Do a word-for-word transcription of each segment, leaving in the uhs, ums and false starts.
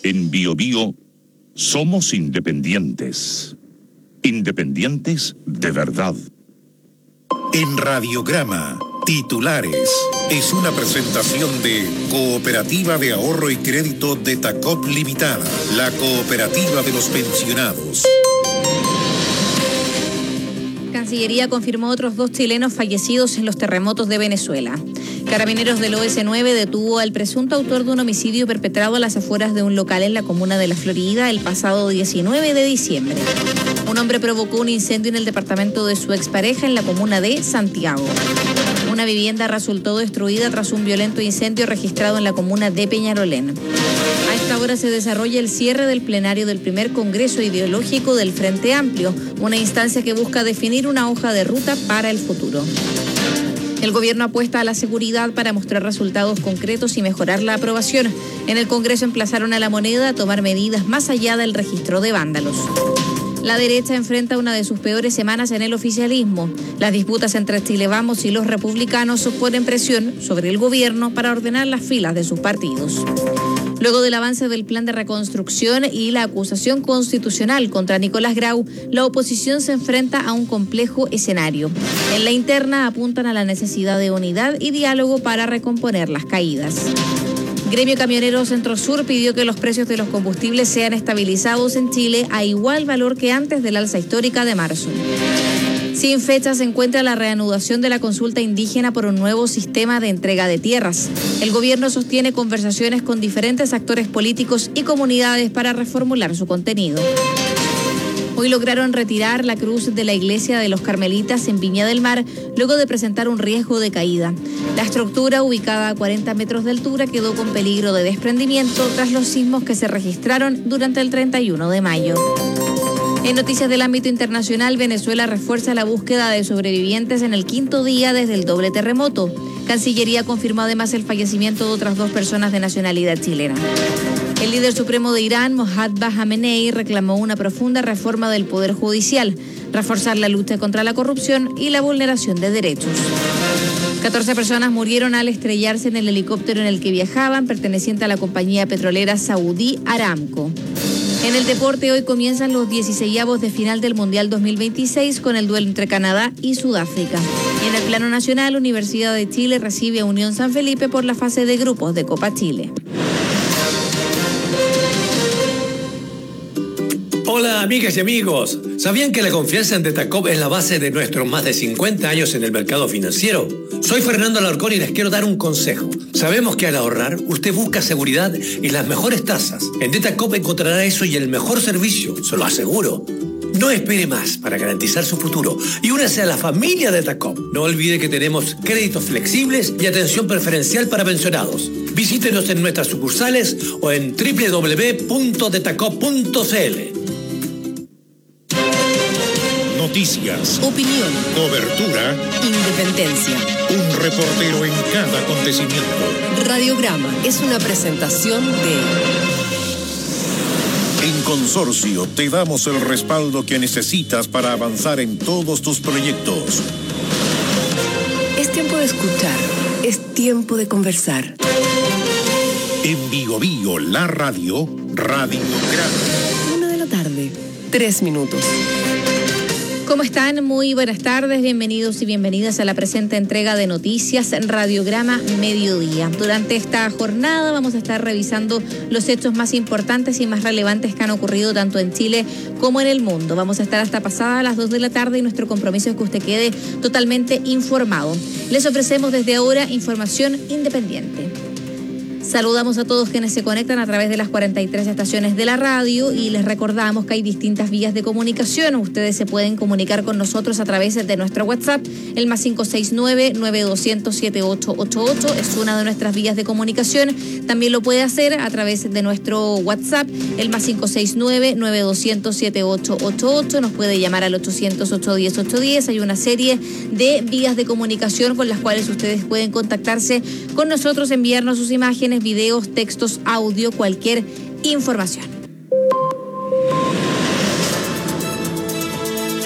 En Bio Bio somos independientes. Independientes de verdad. En Radiograma, titulares. Es una presentación de Cooperativa de Ahorro y Crédito de Tacop Limitada, la cooperativa de los pensionados. Cancillería confirmó otros dos chilenos fallecidos en los terremotos de Venezuela. Carabineros del O S nueve detuvo al presunto autor de un homicidio perpetrado a las afueras de un local en la comuna de La Florida el pasado diecinueve de diciembre. Un hombre provocó un incendio en el departamento de su expareja en la comuna de Santiago. Una vivienda resultó destruida tras un violento incendio registrado en la comuna de Peñarolén. A esta hora se desarrolla el cierre del plenario del primer Congreso Ideológico del Frente Amplio, una instancia que busca definir una hoja de ruta para el futuro. El gobierno apuesta a la seguridad para mostrar resultados concretos y mejorar la aprobación. En el Congreso emplazaron a La Moneda a tomar medidas más allá del registro de vándalos. La derecha enfrenta una de sus peores semanas en el oficialismo. Las disputas entre Chile Vamos y los republicanos ponen presión sobre el gobierno para ordenar las filas de sus partidos. Luego del avance del plan de reconstrucción y la acusación constitucional contra Nicolás Grau, la oposición se enfrenta a un complejo escenario. En la interna apuntan a la necesidad de unidad y diálogo para recomponer las caídas. Gremio Camionero Centro Sur pidió que los precios de los combustibles sean estabilizados en Chile a igual valor que antes del alza histórica de marzo. Sin fecha se encuentra la reanudación de la consulta indígena por un nuevo sistema de entrega de tierras. El gobierno sostiene conversaciones con diferentes actores políticos y comunidades para reformular su contenido. Hoy lograron retirar la cruz de la iglesia de los Carmelitas en Viña del Mar luego de presentar un riesgo de caída. La estructura, ubicada a cuarenta metros de altura, quedó con peligro de desprendimiento tras los sismos que se registraron durante el treinta y uno de mayo. En noticias del ámbito internacional, Venezuela refuerza la búsqueda de sobrevivientes en el quinto día desde el doble terremoto. Cancillería confirmó además el fallecimiento de otras dos personas de nacionalidad chilena. El líder supremo de Irán, Mohammad Khamenei, reclamó una profunda reforma del Poder Judicial, reforzar la lucha contra la corrupción y la vulneración de derechos. catorce personas murieron al estrellarse en el helicóptero en el que viajaban, perteneciente a la compañía petrolera saudí Aramco. En el deporte, hoy comienzan los dieciseisavos de final del Mundial dos mil veintiséis con el duelo entre Canadá y Sudáfrica. Y en el plano nacional, Universidad de Chile recibe a Unión San Felipe por la fase de grupos de Copa Chile. Hola amigas y amigos, ¿sabían que la confianza en Detacop es la base de nuestros más de cincuenta años en el mercado financiero? Soy Fernando Alarcón y les quiero dar un consejo. Sabemos que al ahorrar, usted busca seguridad y las mejores tasas. En Detacop encontrará eso y el mejor servicio, se lo aseguro. No espere más para garantizar su futuro y únase a la familia Detacop. No olvide que tenemos créditos flexibles y atención preferencial para pensionados. Visítenos en nuestras sucursales o en doble u doble u doble u punto detacop punto c l. Noticias, opinión, cobertura, independencia. Un reportero en cada acontecimiento. Radiograma es una presentación de... En Consorcio te damos el respaldo que necesitas para avanzar en todos tus proyectos. Es tiempo de escuchar, es tiempo de conversar. En Bio Bio, la radio, Radiograma. Una de la tarde, tres minutos. ¿Cómo están? Muy buenas tardes, bienvenidos y bienvenidas a la presente entrega de Noticias en Radiograma Mediodía. Durante esta jornada vamos a estar revisando los hechos más importantes y más relevantes que han ocurrido tanto en Chile como en el mundo. Vamos a estar hasta pasadas las dos de la tarde y nuestro compromiso es que usted quede totalmente informado. Les ofrecemos desde ahora información independiente. Saludamos a todos quienes se conectan a través de las cuarenta y tres estaciones de la radio y les recordamos que hay distintas vías de comunicación. Ustedes se pueden comunicar con nosotros a través de nuestro WhatsApp, el más cinco seis nueve, nueve dos cero cero, siete ocho ocho ocho, es una de nuestras vías de comunicación. También lo puede hacer a través de nuestro WhatsApp, el más cinco seis nueve, nueve dos cero cero, siete ocho ocho ocho, nos puede llamar al ochocientos, ochocientos diez, ochocientos diez. Hay una serie de vías de comunicación con las cuales ustedes pueden contactarse con nosotros, enviarnos sus imágenes, videos, textos, audio, cualquier información.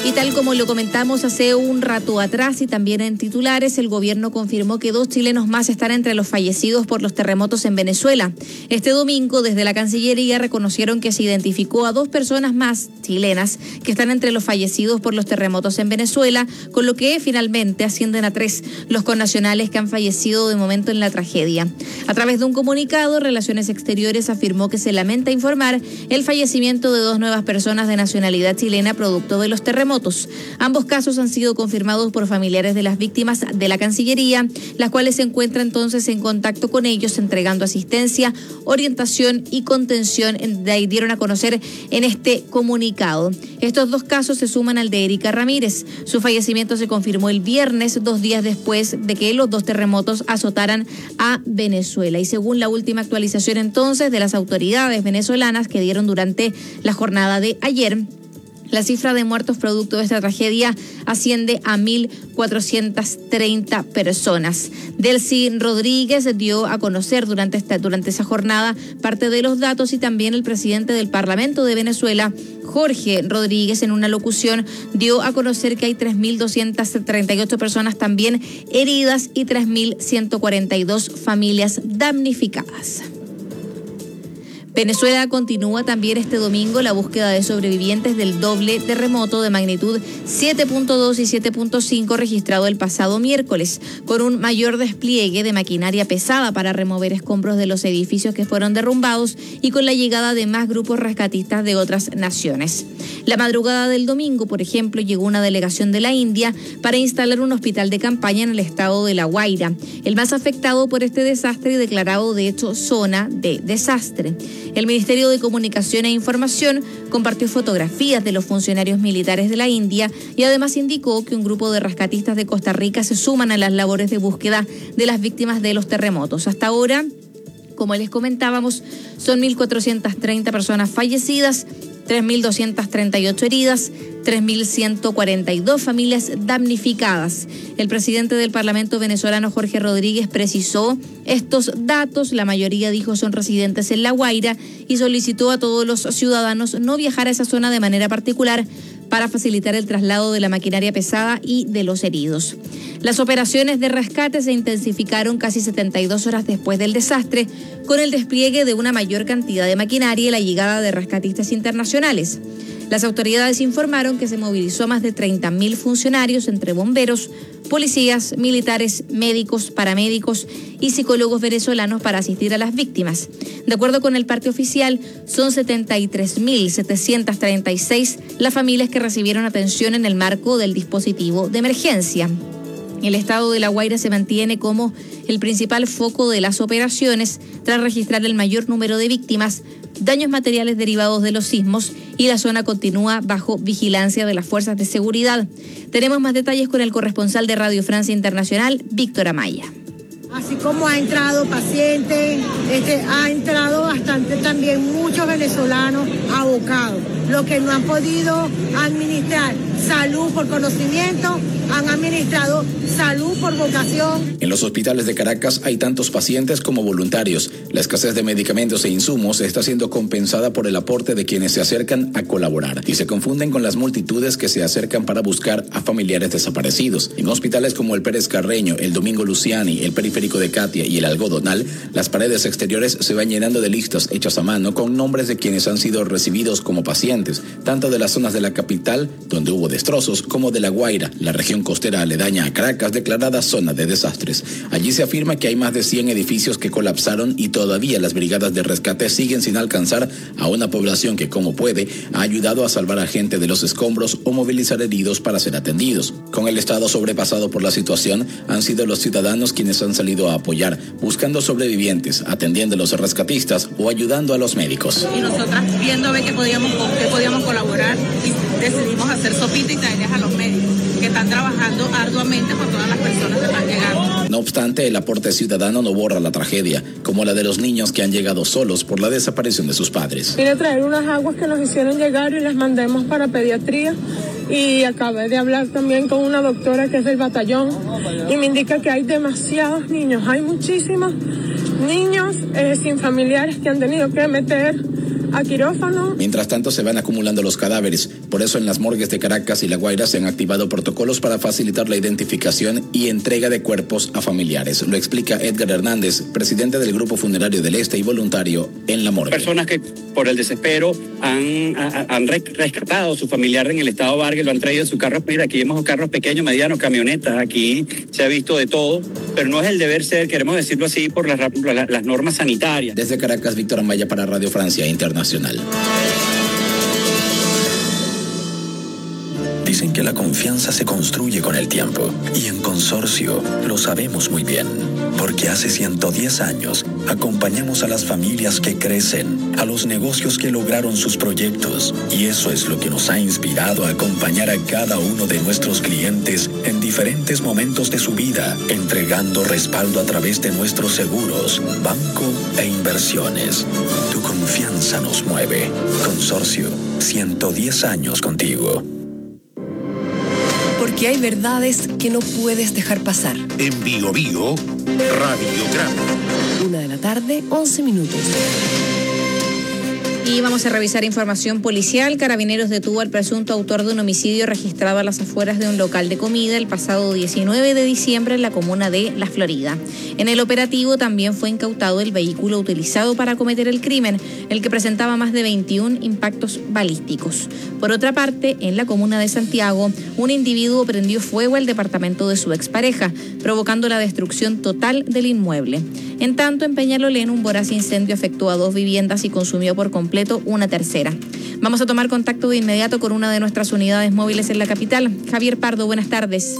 Y tal como lo comentamos hace un rato atrás y también en titulares, el gobierno confirmó que dos chilenos más están entre los fallecidos por los terremotos en Venezuela. Este domingo, desde la Cancillería, reconocieron que se identificó a dos personas más chilenas que están entre los fallecidos por los terremotos en Venezuela, con lo que finalmente ascienden a tres los connacionales que han fallecido de momento en la tragedia. A través de un comunicado, Relaciones Exteriores afirmó que se lamenta informar el fallecimiento de dos nuevas personas de nacionalidad chilena producto de los terremotos. Ambos casos han sido confirmados por familiares de las víctimas de la Cancillería, las cuales se encuentran entonces en contacto con ellos, entregando asistencia, orientación y contención, dieron a conocer en este comunicado. Estos dos casos se suman al de Erika Ramírez. Su fallecimiento se confirmó el viernes, dos días después de que los dos terremotos azotaran a Venezuela. Y según la última actualización entonces de las autoridades venezolanas que dieron durante la jornada de ayer, la cifra de muertos producto de esta tragedia asciende a mil cuatrocientas treinta personas. Delcy Rodríguez dio a conocer durante esta durante esa jornada parte de los datos, y también el presidente del Parlamento de Venezuela, Jorge Rodríguez, en una locución dio a conocer que hay tres mil doscientas treinta y ocho personas también heridas y tres mil ciento cuarenta y dos familias damnificadas. Venezuela continúa también este domingo la búsqueda de sobrevivientes del doble terremoto de magnitud siete punto dos y siete punto cinco registrado el pasado miércoles, con un mayor despliegue de maquinaria pesada para remover escombros de los edificios que fueron derrumbados y con la llegada de más grupos rescatistas de otras naciones. La madrugada del domingo, por ejemplo, llegó una delegación de la India para instalar un hospital de campaña en el estado de La Guaira, el más afectado por este desastre y declarado de hecho zona de desastre. El Ministerio de Comunicación e Información compartió fotografías de los funcionarios militares de la India y además indicó que un grupo de rescatistas de Costa Rica se suman a las labores de búsqueda de las víctimas de los terremotos. Hasta ahora, como les comentábamos, son mil cuatrocientas treinta personas fallecidas, tres mil doscientas treinta y ocho heridas, tres mil ciento cuarenta y dos familias damnificadas. El presidente del Parlamento venezolano, Jorge Rodríguez, precisó estos datos. La mayoría, dijo, son residentes en La Guaira y solicitó a todos los ciudadanos no viajar a esa zona de manera particular para facilitar el traslado de la maquinaria pesada y de los heridos. Las operaciones de rescate se intensificaron casi setenta y dos horas después del desastre, con el despliegue de una mayor cantidad de maquinaria y la llegada de rescatistas internacionales. Las autoridades informaron que se movilizó a más de treinta mil funcionarios entre bomberos, policías, militares, médicos, paramédicos y psicólogos venezolanos para asistir a las víctimas. De acuerdo con el parte oficial, son setenta y tres mil setecientas treinta y seis las familias que recibieron atención en el marco del dispositivo de emergencia. El estado de La Guaira se mantiene como el principal foco de las operaciones tras registrar el mayor número de víctimas, daños materiales derivados de los sismos, y la zona continúa bajo vigilancia de las fuerzas de seguridad. Tenemos más detalles con el corresponsal de Radio Francia Internacional, Víctor Amaya. Así como ha entrado pacientes, este, ha entrado bastante también muchos venezolanos abocados, los que no han podido administrar salud por conocimiento, han administrado salud por vocación. En los hospitales de Caracas hay tantos pacientes como voluntarios. La escasez de medicamentos e insumos está siendo compensada por el aporte de quienes se acercan a colaborar y se confunden con las multitudes que se acercan para buscar a familiares desaparecidos. En hospitales como el Pérez Carreño, el Domingo Luciani, el Periférico de Catia y el Algodonal, las paredes exteriores se van llenando de listas hechas a mano con nombres de quienes han sido recibidos como pacientes, tanto de las zonas de la capital, donde hubo destrozos, como de La Guaira, la región costera aledaña a Caracas, declarada zona de desastres. Allí se afirma que hay más de cien edificios que colapsaron y todavía las brigadas de rescate siguen sin alcanzar a una población que, como puede, ha ayudado a salvar a gente de los escombros o movilizar heridos para ser atendidos. Con el estado sobrepasado por la situación, han sido los ciudadanos quienes han salido a apoyar, buscando sobrevivientes, atendiendo a los rescatistas o ayudando a los médicos. Y nosotras viendo a ver que podíamos, que podíamos colaborar, y decidimos hacer sopita y traerles a los médicos que están trabajando arduamente por todas las personas que están llegando. No obstante, el aporte ciudadano no borra la tragedia, como la de los niños que han llegado solos por la desaparición de sus padres. Vine a traer unas aguas que nos hicieron llegar y las mandemos para pediatría, y acabé de hablar también con una doctora que es del batallón y me indica que hay demasiados niños, hay muchísimos niños eh, sin familiares que han tenido que meter a quirófano. Mientras tanto, se van acumulando los cadáveres. Por Por eso en las morgues de Caracas y La Guaira se han activado protocolos para facilitar la identificación y entrega de cuerpos a familiares. Lo explica Edgar Hernández, presidente del Grupo Funerario del Este y voluntario en la morgue. Personas que por el desespero han, han rescatado a su familiar en el estado Vargas, lo han traído en sus carros. Mira, aquí vemos carros pequeños, medianos, camionetas, aquí se ha visto de todo, pero no es el deber ser, queremos decirlo así, por las, las, las normas sanitarias. Desde Caracas, Víctor Amaya para Radio Francia Internacional. Dicen que la confianza se construye con el tiempo, y en Consorcio lo sabemos muy bien, porque hace ciento diez años acompañamos a las familias que crecen, a los negocios que lograron sus proyectos, y eso es lo que nos ha inspirado a acompañar a cada uno de nuestros clientes en diferentes momentos de su vida, entregando respaldo a través de nuestros seguros, banco e inversiones. Tu confianza nos mueve. Consorcio, ciento diez años contigo. Porque hay verdades que no puedes dejar pasar. En Bio Bio, Radiograma. Una de la tarde, once minutos. Y vamos a revisar información policial. Carabineros detuvo al presunto autor de un homicidio registrado a las afueras de un local de comida el pasado diecinueve de diciembre en la comuna de La Florida. En el operativo también fue incautado el vehículo utilizado para cometer el crimen, el que presentaba más de veintiún impactos balísticos. Por otra parte, en la comuna de Santiago, un individuo prendió fuego al departamento de su expareja, provocando la destrucción total del inmueble. En tanto, en Peñalolén, un voraz incendio afectó a dos viviendas y consumió por completo una tercera. Vamos a tomar contacto de inmediato con una de nuestras unidades móviles en la capital. Javier Pardo, buenas tardes.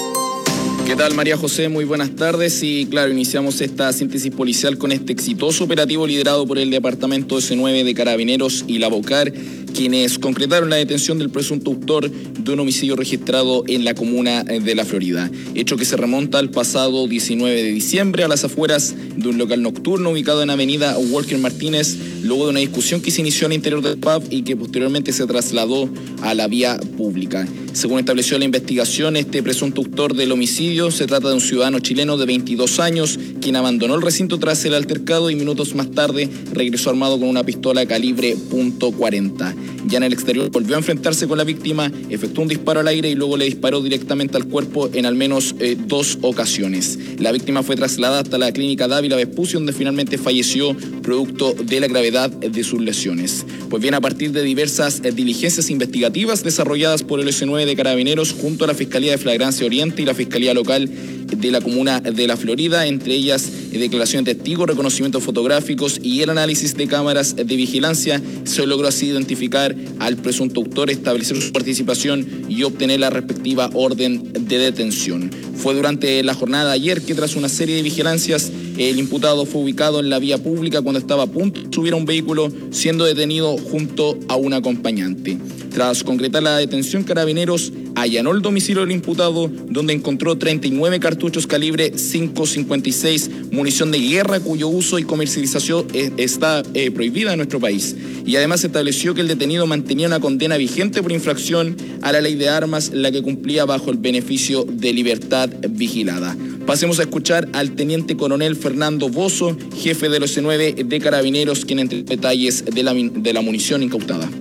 ¿Qué tal, María José? Muy buenas tardes. Y claro, iniciamos esta síntesis policial con este exitoso operativo liderado por el Departamento ese nueve de Carabineros y la Bocar, quienes concretaron la detención del presunto autor de un homicidio registrado en la comuna de La Florida. Hecho que se remonta al pasado diecinueve de diciembre a las afueras de un local nocturno ubicado en avenida Walker Martínez, luego de una discusión que se inició al interior del pub y que posteriormente se trasladó a la vía pública. Según estableció la investigación, este presunto autor del homicidio se trata de un ciudadano chileno de veintidós años, quien abandonó el recinto tras el altercado y minutos más tarde regresó armado con una pistola calibre punto cuarenta. Ya en el exterior volvió a enfrentarse con la víctima, efectuó un disparo al aire y luego le disparó directamente al cuerpo en al menos eh, dos ocasiones. La víctima fue trasladada hasta la clínica Dávila Vespucio, donde finalmente falleció producto de la gravedad de sus lesiones. Pues bien, a partir de diversas eh, diligencias investigativas desarrolladas por el ese nueve de Carabineros junto a la Fiscalía de Flagrancia Oriente y la Fiscalía Local de la comuna de La Florida, entre ellas eh, declaración de testigos, reconocimientos fotográficos y el análisis de cámaras de vigilancia, se logró así identificar al presunto autor, establecer su participación y obtener la respectiva orden de detención. Fue durante la jornada de ayer que, tras una serie de vigilancias, el imputado fue ubicado en la vía pública cuando estaba a punto de subir a un vehículo, siendo detenido junto a un acompañante. Tras concretar la detención, Carabineros allanó el domicilio del imputado, donde encontró treinta y nueve cartuchos calibre cinco cincuenta y seis, munición de guerra cuyo uso y comercialización eh, está eh, prohibida en nuestro país. Y además se estableció que el detenido mantenía una condena vigente por infracción a la ley de armas, la que cumplía bajo el beneficio de libertad vigilada. Pasemos a escuchar al teniente coronel Fernando Bozo, jefe del ese nueve de Carabineros, quien entre detalles de la, de la munición incautada.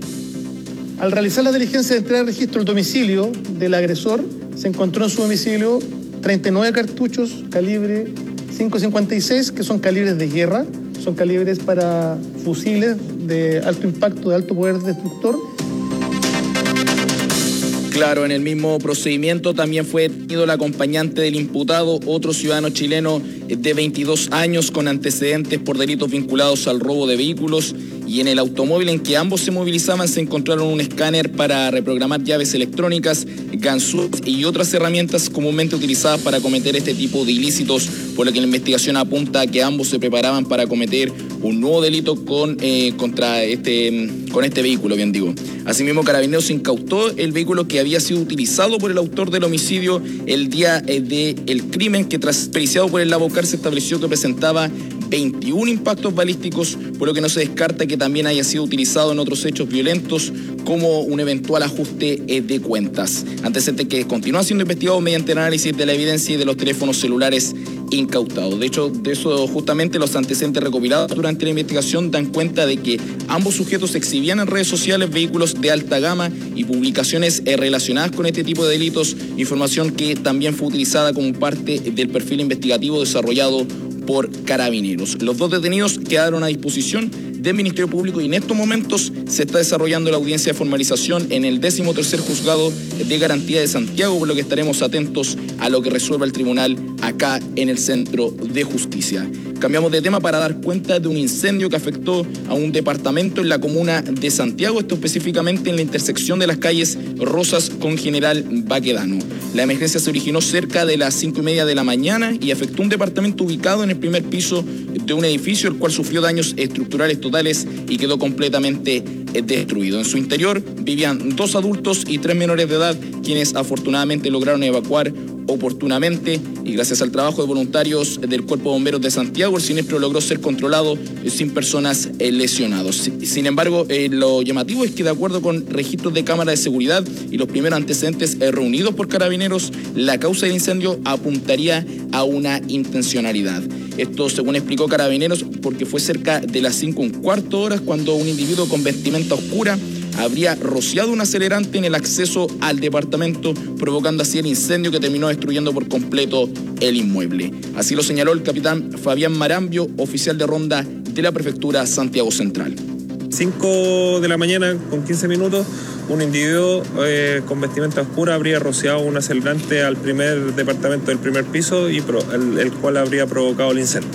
Al realizar la diligencia de entrega de registro del domicilio del agresor, se encontró en su domicilio treinta y nueve cartuchos calibre cinco cincuenta y seis, que son calibres de guerra, son calibres para fusiles de alto impacto, de alto poder destructor. Claro, en el mismo procedimiento también fue detenido el acompañante del imputado, otro ciudadano chileno de veintidós años con antecedentes por delitos vinculados al robo de vehículos, y en el automóvil en que ambos se movilizaban se encontraron un escáner para reprogramar llaves electrónicas, ganzúas y otras herramientas comúnmente utilizadas para cometer este tipo de ilícitos, por lo que la investigación apunta a que ambos se preparaban para cometer un nuevo delito con, eh, contra este, con este vehículo, bien digo. Asimismo, Carabineros incautó el vehículo que había sido utilizado por el autor del homicidio el día eh, del crimen, que tras periciado por el Labocar se estableció que presentaba veintiún impactos balísticos, por lo que no se descarta que también haya sido utilizado en otros hechos violentos como un eventual ajuste de cuentas. Antecedente que continúa siendo investigado mediante el análisis de la evidencia y de los teléfonos celulares incautados. De hecho, de eso justamente los antecedentes recopilados durante la investigación dan cuenta de que ambos sujetos exhibían en redes sociales vehículos de alta gama y publicaciones relacionadas con este tipo de delitos, información que también fue utilizada como parte del perfil investigativo desarrollado por Carabineros. Los dos detenidos quedaron a disposición del Ministerio Público y en estos momentos se está desarrollando la audiencia de formalización en el décimo tercer Juzgado de Garantía de Santiago, por lo que estaremos atentos a lo que resuelva el tribunal acá en el Centro de Justicia. Cambiamos de tema para dar cuenta de un incendio que afectó a un departamento en la comuna de Santiago, esto específicamente en la intersección de las calles Rosas con General Baquedano. La emergencia se originó cerca de las cinco y media de la mañana y afectó un departamento ubicado en el primer piso de un edificio, el cual sufrió daños estructurales totales y quedó completamente destruido. En su interior vivían dos adultos y tres menores de edad, quienes afortunadamente lograron evacuar oportunamente y gracias al trabajo de voluntarios del Cuerpo de Bomberos de Santiago, el siniestro logró ser controlado sin personas lesionadas. Sin embargo, eh, lo llamativo es que de acuerdo con registros de cámara de seguridad y los primeros antecedentes eh, reunidos por Carabineros, la causa del incendio apuntaría a una intencionalidad. Esto, según explicó Carabineros, porque fue cerca de las cinco un cuarto horas cuando un individuo con vestimenta oscura habría rociado un acelerante en el acceso al departamento, provocando así el incendio que terminó destruyendo por completo el inmueble. Así lo señaló el capitán Fabián Marambio, oficial de ronda de la Prefectura Santiago Central. cinco de la mañana con quince minutos, un individuo eh, con vestimenta oscura habría rociado un acelerante al primer departamento del primer piso y pro, el, el cual habría provocado el incendio.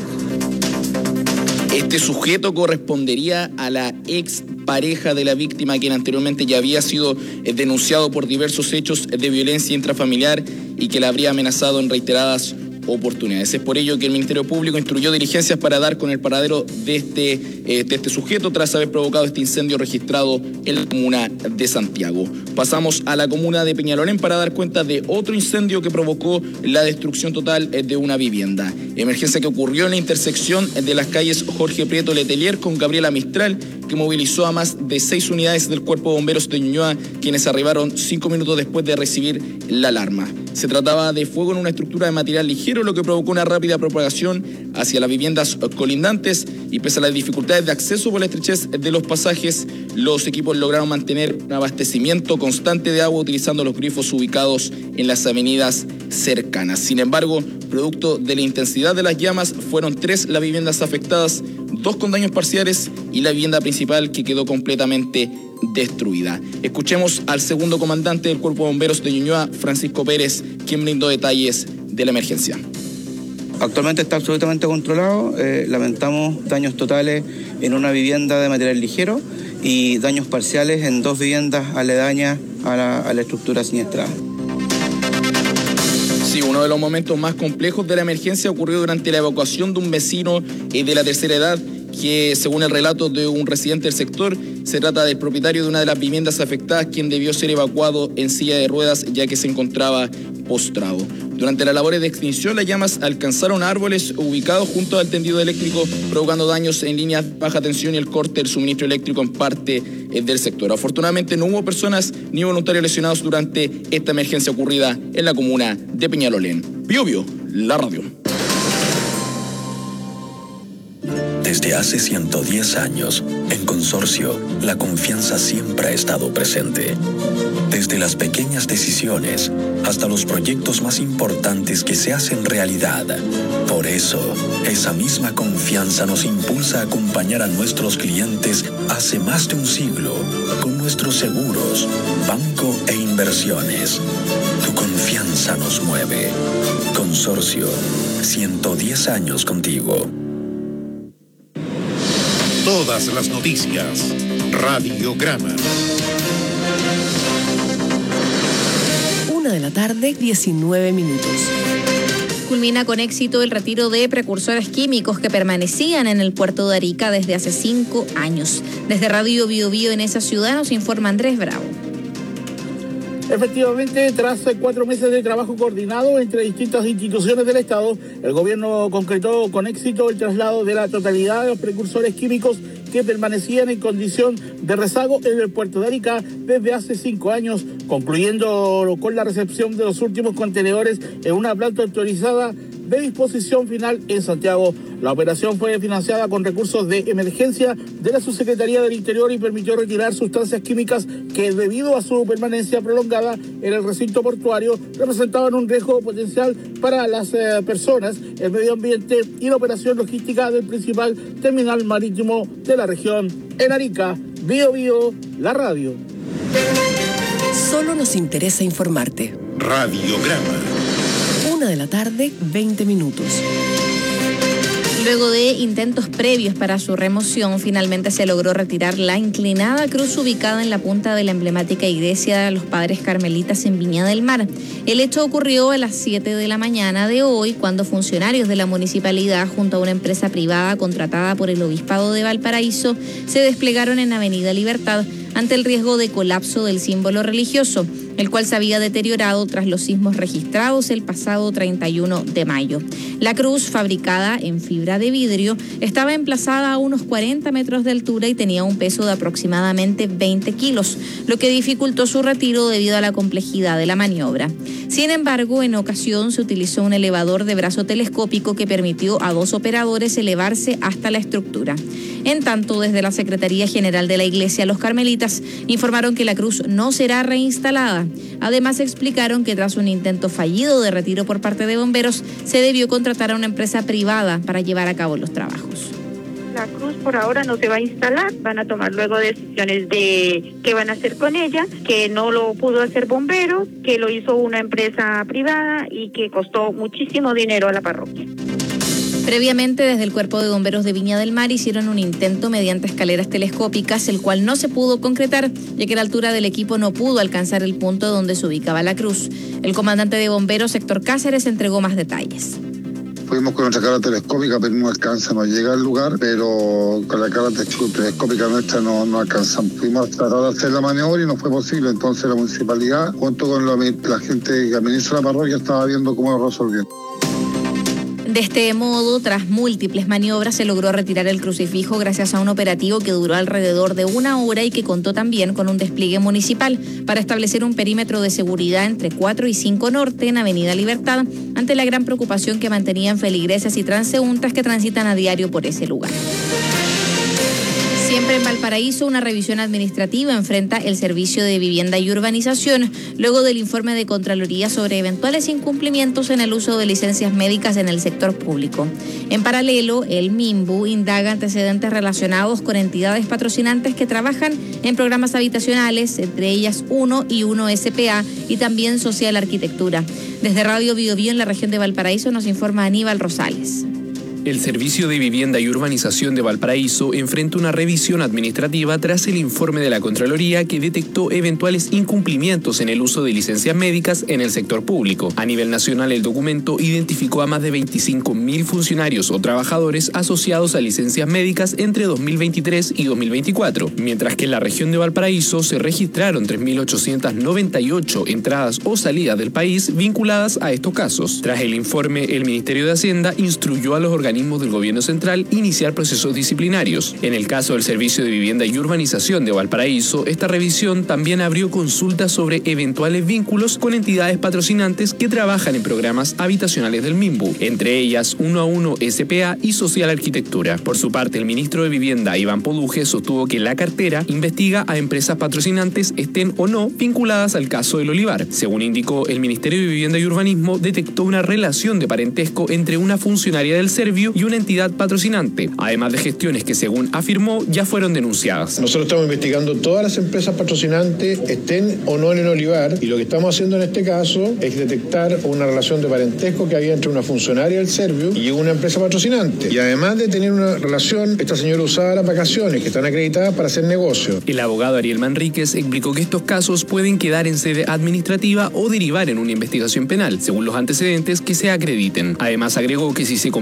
Este sujeto correspondería a la ex pareja de la víctima, quien anteriormente ya había sido denunciado por diversos hechos de violencia intrafamiliar y que la habría amenazado en reiteradas oportunidades. Es por ello que el Ministerio Público instruyó diligencias para dar con el paradero de este, eh, de este sujeto tras haber provocado este incendio registrado en la comuna de Santiago. Pasamos a la comuna de Peñalolén para dar cuenta de otro incendio que provocó la destrucción total de una vivienda. Emergencia que ocurrió en la intersección de las calles Jorge Prieto Letelier con Gabriela Mistral, que movilizó a más de seis unidades del Cuerpo de Bomberos de Ñuñoa, quienes arribaron cinco minutos después de recibir la alarma. Se trataba de fuego en una estructura de material ligero, lo que provocó una rápida propagación hacia las viviendas colindantes y pese a las dificultades de acceso por la estrechez de los pasajes, los equipos lograron mantener un abastecimiento constante de agua utilizando los grifos ubicados en las avenidas cercanas. Sin embargo, producto de la intensidad de las llamas, fueron tres las viviendas afectadas, dos con daños parciales y la vivienda principal que quedó completamente destruida. Escuchemos al segundo comandante del Cuerpo de Bomberos de Ñuñoa, Francisco Pérez, quien brindó detalles de la emergencia. Actualmente está absolutamente controlado. Eh, lamentamos daños totales en una vivienda de material ligero y daños parciales en dos viviendas aledañas a la, a la estructura siniestrada. Sí, uno de los momentos más complejos de la emergencia ocurrió durante la evacuación de un vecino eh, de la tercera edad, que según el relato de un residente del sector, se trata del propietario de una de las viviendas afectadas, quien debió ser evacuado en silla de ruedas ya que se encontraba postrado. Durante las labores de extinción, las llamas alcanzaron árboles ubicados junto al tendido eléctrico, provocando daños en líneas de baja tensión y el corte del suministro eléctrico en parte del sector. Afortunadamente no hubo personas ni voluntarios lesionados durante esta emergencia ocurrida en la comuna de Peñalolén. Bio Bio, la radio. Desde hace ciento diez años, en Consorcio, la confianza siempre ha estado presente. Desde las pequeñas decisiones hasta los proyectos más importantes que se hacen realidad. Por eso, esa misma confianza nos impulsa a acompañar a nuestros clientes hace más de un siglo con nuestros seguros, banco e inversiones. Tu confianza nos mueve. Consorcio, ciento diez años contigo. Todas las noticias. Radiograma. Una de la tarde, diecinueve minutos. Culmina con éxito el retiro de precursores químicos que permanecían en el puerto de Arica desde hace cinco años. Desde Radio Bio Bio en esa ciudad nos informa Andrés Bravo. Efectivamente, tras cuatro meses de trabajo coordinado entre distintas instituciones del Estado, el gobierno concretó con éxito el traslado de la totalidad de los precursores químicos que permanecían en condición de rezago en el puerto de Arica desde hace cinco años, concluyendo con la recepción de los últimos contenedores en una planta autorizada de disposición final en Santiago. La operación fue financiada con recursos de emergencia de la Subsecretaría del Interior y permitió retirar sustancias químicas que, debido a su permanencia prolongada en el recinto portuario, representaban un riesgo potencial para las eh, personas, el medio ambiente y la operación logística del principal terminal marítimo de la región. En Arica, Bio Bio, la radio. Solo nos interesa informarte. Radiograma. Una de la tarde, veinte minutos. Luego de intentos previos para su remoción, finalmente se logró retirar la inclinada cruz ubicada en la punta de la emblemática iglesia de los Padres Carmelitas en Viña del Mar. El hecho ocurrió a las siete de la mañana de hoy, cuando funcionarios de la municipalidad, junto a una empresa privada contratada por el Obispado de Valparaíso, se desplegaron en Avenida Libertad ante el riesgo de colapso del símbolo religioso, el cual se había deteriorado tras los sismos registrados el pasado treinta y uno de mayo. La cruz, fabricada en fibra de vidrio, estaba emplazada a unos cuarenta metros de altura y tenía un peso de aproximadamente veinte kilos, lo que dificultó su retiro debido a la complejidad de la maniobra. Sin embargo, en ocasión se utilizó un elevador de brazo telescópico que permitió a dos operadores elevarse hasta la estructura. En tanto, desde la Secretaría General de la Iglesia, los carmelitas informaron que la cruz no será reinstalada. Además, explicaron que tras un intento fallido de retiro por parte de bomberos, se debió contratar a una empresa privada para llevar a cabo los trabajos. La cruz por ahora no se va a instalar, van a tomar luego decisiones de qué van a hacer con ella, que no lo pudo hacer bomberos, que lo hizo una empresa privada y que costó muchísimo dinero a la parroquia. Previamente, desde el Cuerpo de Bomberos de Viña del Mar hicieron un intento mediante escaleras telescópicas, el cual no se pudo concretar, ya que la altura del equipo no pudo alcanzar el punto donde se ubicaba la cruz. El comandante de bomberos, Héctor Cáceres, entregó más detalles. Fuimos con nuestra cámara telescópica, pero no alcanza, no llega al lugar, pero con la cámara telescópica nuestra no, no alcanzamos. Fuimos a tratar de hacer la maniobra y no fue posible, entonces la municipalidad, junto con la, la gente que administra la parroquia, estaba viendo cómo lo resolvían. De este modo, tras múltiples maniobras, se logró retirar el crucifijo gracias a un operativo que duró alrededor de una hora y que contó también con un despliegue municipal para establecer un perímetro de seguridad entre cuatro y cinco Norte en Avenida Libertad, ante la gran preocupación que mantenían feligreses y transeúntes que transitan a diario por ese lugar. Siempre en Valparaíso, una revisión administrativa enfrenta el Servicio de Vivienda y Urbanización luego del informe de Contraloría sobre eventuales incumplimientos en el uso de licencias médicas en el sector público. En paralelo, el MIMBU indaga antecedentes relacionados con entidades patrocinantes que trabajan en programas habitacionales, entre ellas UNO y UNO S P A, y también Social Arquitectura. Desde Radio Bio Bio en la región de Valparaíso nos informa Aníbal Rosales. El Servicio de Vivienda y Urbanización de Valparaíso enfrenta una revisión administrativa tras el informe de la Contraloría que detectó eventuales incumplimientos en el uso de licencias médicas en el sector público. A nivel nacional, el documento identificó a más de veinticinco mil funcionarios o trabajadores asociados a licencias médicas entre dos mil veintitrés y dos mil veinticuatro, mientras que en la región de Valparaíso se registraron tres mil ochocientas noventa y ocho entradas o salidas del país vinculadas a estos casos. Tras el informe, el Ministerio de Hacienda instruyó a los organismos del gobierno central iniciar procesos disciplinarios. En el caso del Servicio de Vivienda y Urbanización de Valparaíso, esta revisión también abrió consultas sobre eventuales vínculos con entidades patrocinantes que trabajan en programas habitacionales del MIMBU, entre ellas uno a uno S P A y Social Arquitectura. Por su parte, el ministro de Vivienda, Iván Poduje, sostuvo que la cartera investiga a empresas patrocinantes, estén o no vinculadas al caso del Olivar. Según indicó, el Ministerio de Vivienda y Urbanismo detectó una relación de parentesco entre una funcionaria del Servio y una entidad patrocinante, además de gestiones que, según afirmó, ya fueron denunciadas. Nosotros estamos investigando todas las empresas patrocinantes, estén o no en el Olivar, y lo que estamos haciendo en este caso es detectar una relación de parentesco que había entre una funcionaria del Servio y una empresa patrocinante. Y además de tener una relación, esta señora usaba las vacaciones que están acreditadas para hacer negocio. El abogado Ariel Manríquez explicó que estos casos pueden quedar en sede administrativa o derivar en una investigación penal, según los antecedentes que se acrediten. Además, agregó que si se comprueba el uso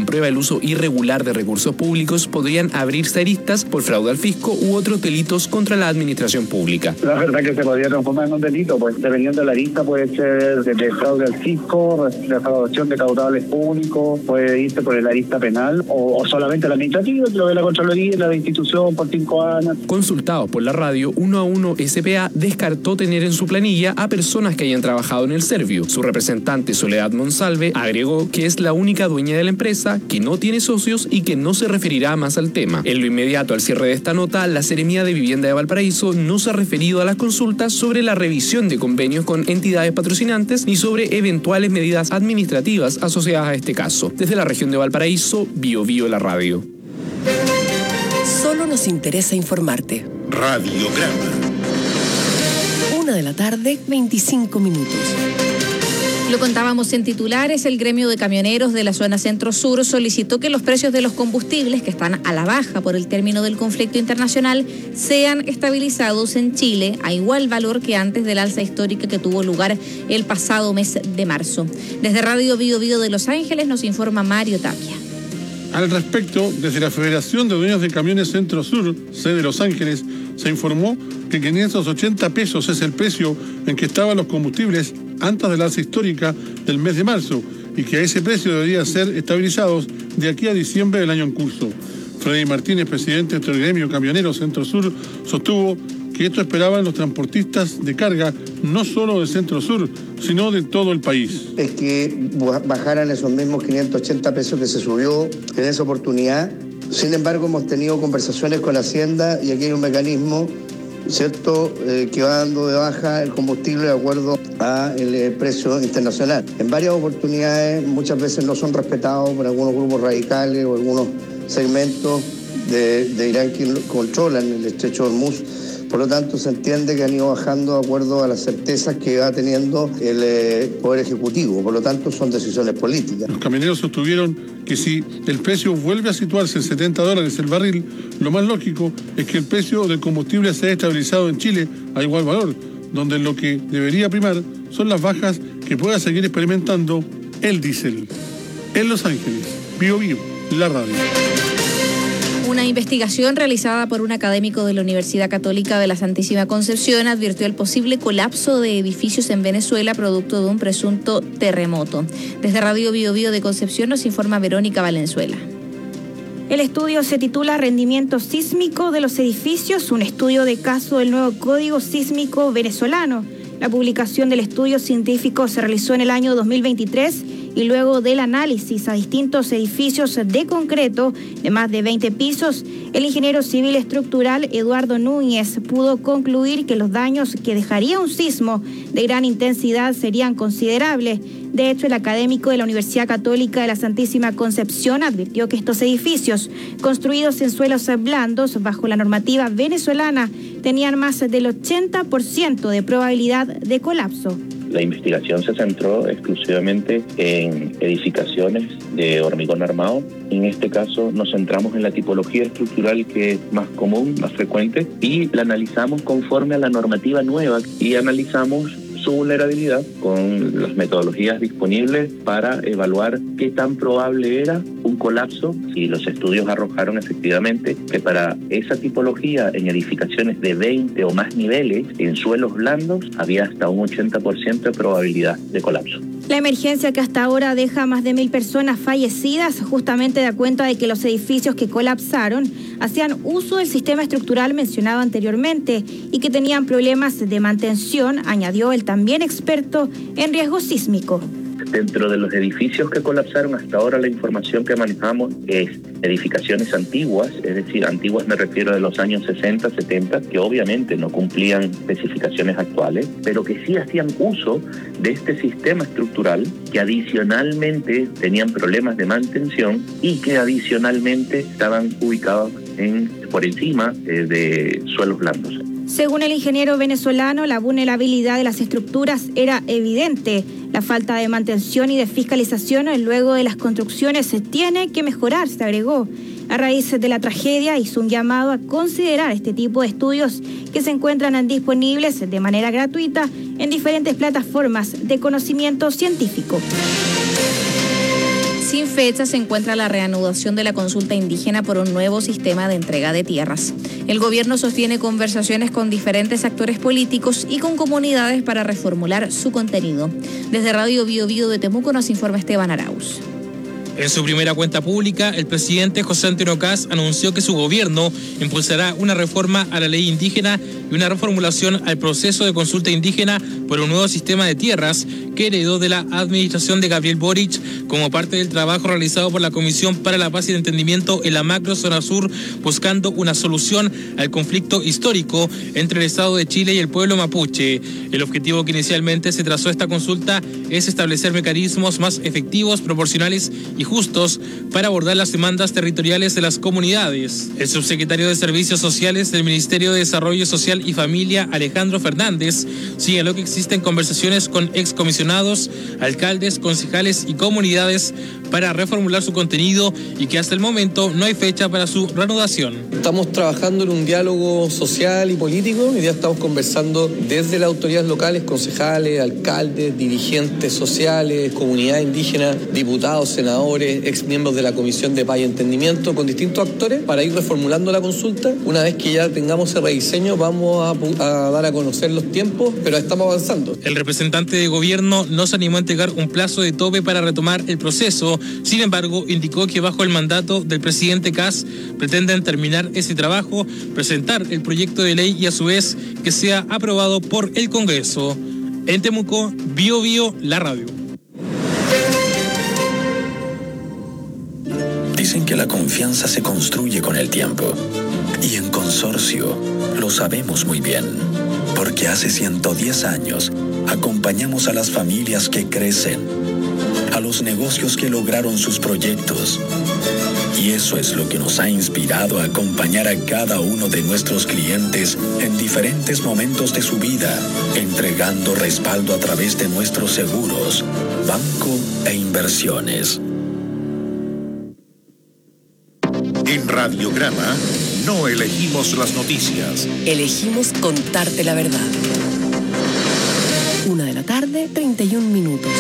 uso irregular de recursos públicos podrían abrirse aristas por fraude al fisco u otros delitos contra la administración pública. La verdad que se podría transformar en un delito, pues dependiendo de la arista puede ser de, de fraude al fisco, defraudación de caudales públicos, puede irse por el arista penal o, o solamente el administrativo, lo de la Contraloría, la de institución por cinco años. Consultados por la radio, uno a uno S P A descartó tener en su planilla a personas que hayan trabajado en el Servio. Su representante Soledad Monsalve agregó que es la única dueña de la empresa, que no tiene socios y que no se referirá más al tema. En lo inmediato al cierre de esta nota, la Seremía de Vivienda de Valparaíso no se ha referido a las consultas sobre la revisión de convenios con entidades patrocinantes ni sobre eventuales medidas administrativas asociadas a este caso. Desde la región de Valparaíso, Bio Bio la radio. Solo nos interesa informarte. Radiograma. Una de la tarde, veinticinco minutos. Lo contábamos en titulares, el gremio de camioneros de la zona centro-sur solicitó que los precios de los combustibles, que están a la baja por el término del conflicto internacional, sean estabilizados en Chile a igual valor que antes del alza histórica que tuvo lugar el pasado mes de marzo. Desde Radio Bio Bio de Los Ángeles nos informa Mario Tapia. Al respecto, desde la Federación de Dueños de Camiones Centro-Sur, sede de Los Ángeles, se informó que quinientos ochenta pesos es el precio en que estaban los combustibles antes de la alza histórica del mes de marzo y que a ese precio deberían ser estabilizados de aquí a diciembre del año en curso. Freddy Martínez, presidente del gremio camionero Centro-Sur, sostuvo que esto esperaban los transportistas de carga no solo del Centro-Sur, sino de todo el país. Es que bajaran esos mismos quinientos ochenta pesos que se subió en esa oportunidad. Sin embargo, hemos tenido conversaciones con Hacienda y aquí hay un mecanismo, ¿cierto?, eh, que va dando de baja el combustible de acuerdo al eh, precio internacional. En varias oportunidades, muchas veces no son respetados por algunos grupos radicales o algunos segmentos de, de Irán que controlan el estrecho de Hormuz. Por lo tanto, se entiende que han ido bajando de acuerdo a las certezas que va teniendo el eh, Poder Ejecutivo. Por lo tanto, son decisiones políticas. Los camioneros sostuvieron que si el precio vuelve a situarse en setenta dólares el barril, lo más lógico es que el precio del combustible sea estabilizado en Chile a igual valor, donde lo que debería primar son las bajas que pueda seguir experimentando el diésel. En Los Ángeles, Bio Bio, la radio. Una investigación realizada por un académico de la Universidad Católica de la Santísima Concepción advirtió el posible colapso de edificios en Venezuela producto de un presunto terremoto. Desde Radio Bio Bio de Concepción nos informa Verónica Valenzuela. El estudio se titula Rendimiento sísmico de los edificios, un estudio de caso del nuevo Código Sísmico venezolano. La publicación del estudio científico se realizó en el año dos mil veintitrés y luego del análisis a distintos edificios de concreto de más de veinte pisos, el ingeniero civil estructural Eduardo Núñez pudo concluir que los daños que dejaría un sismo de gran intensidad serían considerables. De hecho, el académico de la Universidad Católica de la Santísima Concepción advirtió que estos edificios, construidos en suelos blandos bajo la normativa venezolana, tenían más del ochenta por ciento de probabilidad de colapso. La investigación se centró exclusivamente en edificaciones de hormigón armado. En este caso nos centramos en la tipología estructural que es más común, más frecuente, y la analizamos conforme a la normativa nueva y analizamos su vulnerabilidad con las metodologías disponibles para evaluar qué tan probable era un colapso, y los estudios arrojaron efectivamente que para esa tipología en edificaciones de veinte o más niveles en suelos blandos había hasta un ochenta por ciento de probabilidad de colapso. La emergencia que hasta ahora deja a más de mil personas fallecidas justamente da cuenta de que los edificios que colapsaron hacían uso del sistema estructural mencionado anteriormente y que tenían problemas de mantención, añadió el también experto en riesgo sísmico. Dentro de los edificios que colapsaron hasta ahora, la información que manejamos es edificaciones antiguas, es decir, antiguas me refiero de los años sesenta, setenta, que obviamente no cumplían especificaciones actuales, pero que sí hacían uso de este sistema estructural, que adicionalmente tenían problemas de mantención y que adicionalmente estaban ubicados en, por encima eh, de suelos blandos. Según el ingeniero venezolano, la vulnerabilidad de las estructuras era evidente. La falta de mantención y de fiscalización luego de las construcciones se tiene que mejorar, se agregó. A raíz de la tragedia hizo un llamado a considerar este tipo de estudios que se encuentran disponibles de manera gratuita en diferentes plataformas de conocimiento científico. sin fecha se encuentra la reanudación de la consulta indígena por un nuevo sistema de entrega de tierras. El gobierno sostiene conversaciones con diferentes actores políticos y con comunidades para reformular su contenido. Desde Radio Bio Bio de Temuco nos informa Esteban Arauz. En su primera cuenta pública, el presidente José Antonio Kast anunció que su gobierno impulsará una reforma a la ley indígena y una reformulación al proceso de consulta indígena por un nuevo sistema de tierras que heredó de la administración de Gabriel Boric como parte del trabajo realizado por la Comisión para la Paz y el Entendimiento en la macro zona sur, buscando una solución al conflicto histórico entre el Estado de Chile y el pueblo mapuche. El objetivo que inicialmente se trazó esta consulta es establecer mecanismos más efectivos, proporcionales y justos para abordar las demandas territoriales de las comunidades. El subsecretario de Servicios Sociales del Ministerio de Desarrollo Social y Familia, Alejandro Fernández, señaló que existen conversaciones con excomisionados, alcaldes, concejales y comunidades para reformular su contenido y que hasta el momento no hay fecha para su reanudación. Estamos trabajando en un diálogo social y político. Hoy día estamos conversando desde las autoridades locales, concejales, alcaldes, dirigentes sociales, comunidad indígena, diputados, senadores, ex miembros de la Comisión de Paz y Entendimiento, con distintos actores para ir reformulando la consulta. Una vez que ya tengamos ese rediseño, vamos a, a dar a conocer los tiempos, pero estamos avanzando. El representante de gobierno no se animó a entregar un plazo de tope para retomar el proceso. Sin embargo, indicó que bajo el mandato del presidente Kast pretenden terminar ese trabajo, presentar el proyecto de ley y a su vez que sea aprobado por el Congreso. En Temuco, Bio Bio, la radio. Dicen que la confianza se construye con el tiempo. Y en Consorcio lo sabemos muy bien. Porque hace ciento diez años acompañamos a las familias que crecen, a los negocios que lograron sus proyectos. Y eso es lo que nos ha inspirado a acompañar a cada uno de nuestros clientes en diferentes momentos de su vida, entregando respaldo a través de nuestros seguros, banco e inversiones. En Radiograma no elegimos las noticias. Elegimos contarte la verdad. Una de la tarde, treinta y un minutos.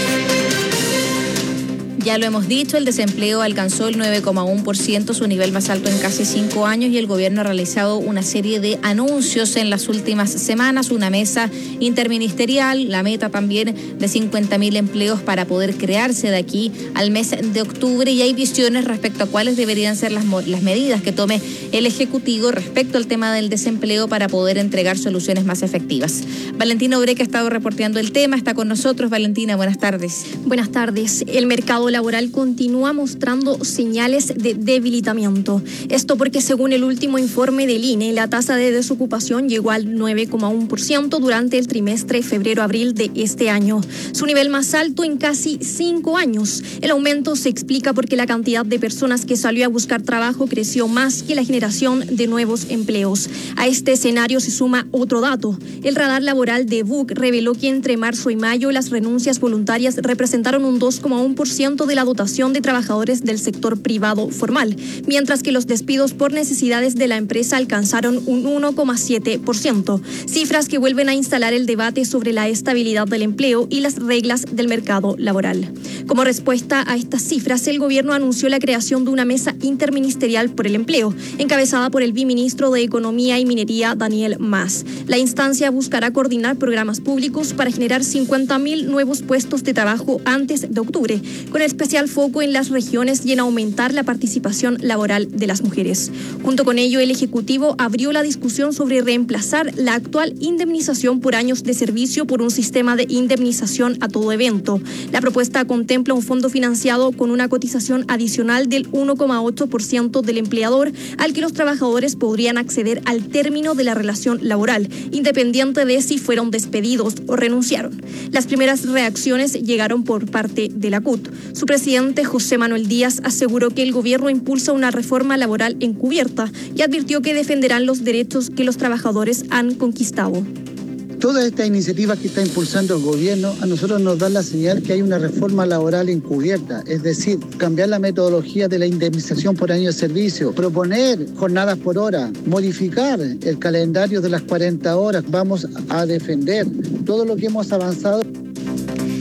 Ya lo hemos dicho, el desempleo alcanzó el nueve coma uno por ciento, su nivel más alto en casi cinco años, y el gobierno ha realizado una serie de anuncios en las últimas semanas, una mesa interministerial, la meta también de cincuenta mil empleos para poder crearse de aquí al mes de octubre, y hay visiones respecto a cuáles deberían ser las, las medidas que tome el Ejecutivo respecto al tema del desempleo para poder entregar soluciones más efectivas. Valentina Obreca ha estado reporteando el tema, está con nosotros. Valentina, buenas tardes. Buenas tardes. El mercado laboral continúa mostrando señales de debilitamiento. Esto porque según el último informe del I N E, la tasa de desocupación llegó al nueve coma uno por ciento durante el trimestre febrero-abril de este año, su nivel más alto en casi cinco años. El aumento se explica porque la cantidad de personas que salió a buscar trabajo creció más que la generación de nuevos empleos. A este escenario se suma otro dato. El radar laboral de B U C reveló que entre marzo y mayo las renuncias voluntarias representaron un dos coma uno por ciento de la dotación de trabajadores del sector privado formal, mientras que los despidos por necesidades de la empresa alcanzaron un uno coma siete por ciento, cifras que vuelven a instalar el debate sobre la estabilidad del empleo y las reglas del mercado laboral. Como respuesta a estas cifras, el gobierno anunció la creación de una mesa interministerial por el empleo, encabezada por el viceministro de Economía y Minería, Daniel Mas. La instancia buscará coordinar programas públicos para generar cincuenta mil nuevos puestos de trabajo antes de octubre, con especial foco en las regiones y en aumentar la participación laboral de las mujeres. Junto con ello, el Ejecutivo abrió la discusión sobre reemplazar la actual indemnización por años de servicio por un sistema de indemnización a todo evento. La propuesta contempla un fondo financiado con una cotización adicional del uno coma ocho por ciento del empleador, al que los trabajadores podrían acceder al término de la relación laboral, independiente de si fueron despedidos o renunciaron. Las primeras reacciones llegaron por parte de la C U T. Su presidente, José Manuel Díaz, aseguró que el gobierno impulsa una reforma laboral encubierta y advirtió que defenderán los derechos que los trabajadores han conquistado. Todas estas iniciativas que está impulsando el gobierno a nosotros nos dan la señal que hay una reforma laboral encubierta, es decir, cambiar la metodología de la indemnización por año de servicio, proponer jornadas por hora, modificar el calendario de las cuarenta horas. Vamos a defender todo lo que hemos avanzado.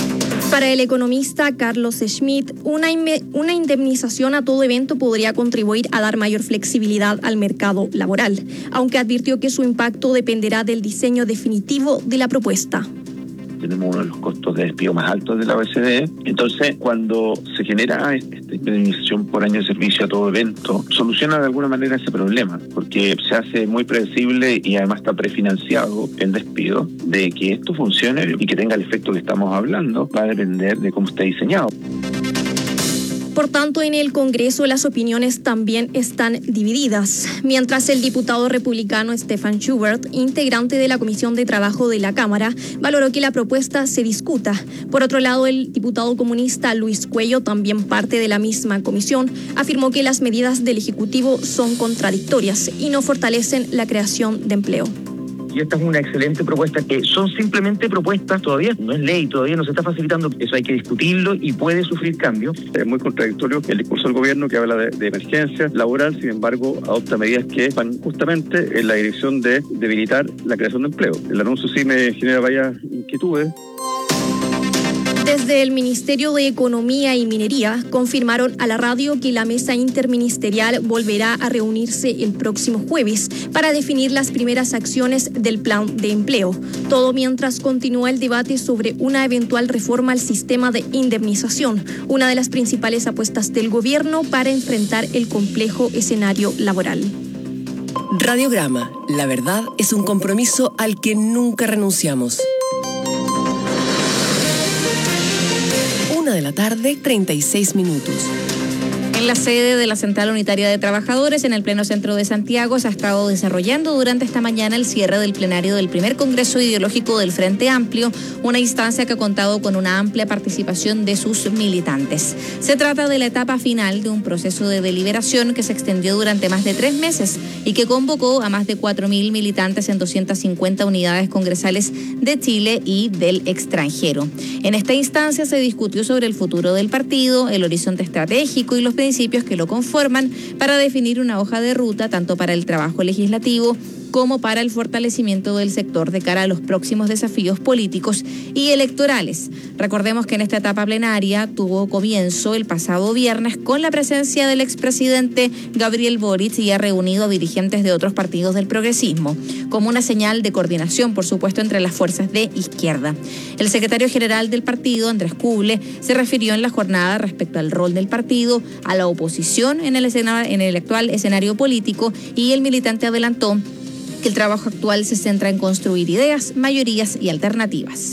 Para el economista Carlos Schmidt, una, una indemnización a todo evento podría contribuir a dar mayor flexibilidad al mercado laboral, aunque advirtió que su impacto dependerá del diseño definitivo de la propuesta. Tenemos uno de los costos de despido más altos de la O E C D. Entonces, cuando se genera esta indemnización por año de servicio a todo evento, soluciona de alguna manera ese problema, porque se hace muy predecible y además está prefinanciado el despido. De que esto funcione y que tenga el efecto que estamos hablando va a depender de cómo esté diseñado. Por tanto, en el Congreso las opiniones también están divididas. Mientras el diputado republicano Stefan Schubert, integrante de la Comisión de Trabajo de la Cámara, valoró que la propuesta se discuta. Por otro lado, el diputado comunista Luis Cuello, también parte de la misma comisión, afirmó que las medidas del Ejecutivo son contradictorias y no fortalecen la creación de empleo. Y esta es una excelente propuesta, que son simplemente propuestas, todavía no es ley, todavía no se está facilitando, eso hay que discutirlo y puede sufrir cambios. Es muy contradictorio el discurso del gobierno que habla de, de emergencia laboral, sin embargo adopta medidas que van justamente en la dirección de debilitar la creación de empleo. El anuncio sí me genera varias inquietudes. Desde el Ministerio de Economía y Minería confirmaron a la radio que la mesa interministerial volverá a reunirse el próximo jueves para definir las primeras acciones del plan de empleo. Todo mientras continúa el debate sobre una eventual reforma al sistema de indemnización, una de las principales apuestas del gobierno para enfrentar el complejo escenario laboral. Radiograma, la verdad es un compromiso al que nunca renunciamos. De la tarde, treinta y seis minutos. En la sede de la Central Unitaria de Trabajadores, en el pleno centro de Santiago, se ha estado desarrollando durante esta mañana el cierre del plenario del primer Congreso Ideológico del Frente Amplio, una instancia que ha contado con una amplia participación de sus militantes. Se trata de la etapa final de un proceso de deliberación que se extendió durante más de tres meses y que convocó a más de cuatro mil militantes en doscientas cincuenta unidades congresales de Chile y del extranjero. En esta instancia se discutió sobre el futuro del partido, el horizonte estratégico y los principios que lo conforman para definir una hoja de ruta tanto para el trabajo legislativo como para el fortalecimiento del sector de cara a los próximos desafíos políticos y electorales. Recordemos que en esta etapa plenaria tuvo comienzo el pasado viernes con la presencia del expresidente Gabriel Boric y ha reunido a dirigentes de otros partidos del progresismo, como una señal de coordinación, por supuesto, entre las fuerzas de izquierda. El secretario general del partido, Andrés Kuble, se refirió en la jornada respecto al rol del partido, a la oposición en el, escenario, en el actual escenario político, y el militante adelantó que el trabajo actual se centra en construir ideas, mayorías y alternativas.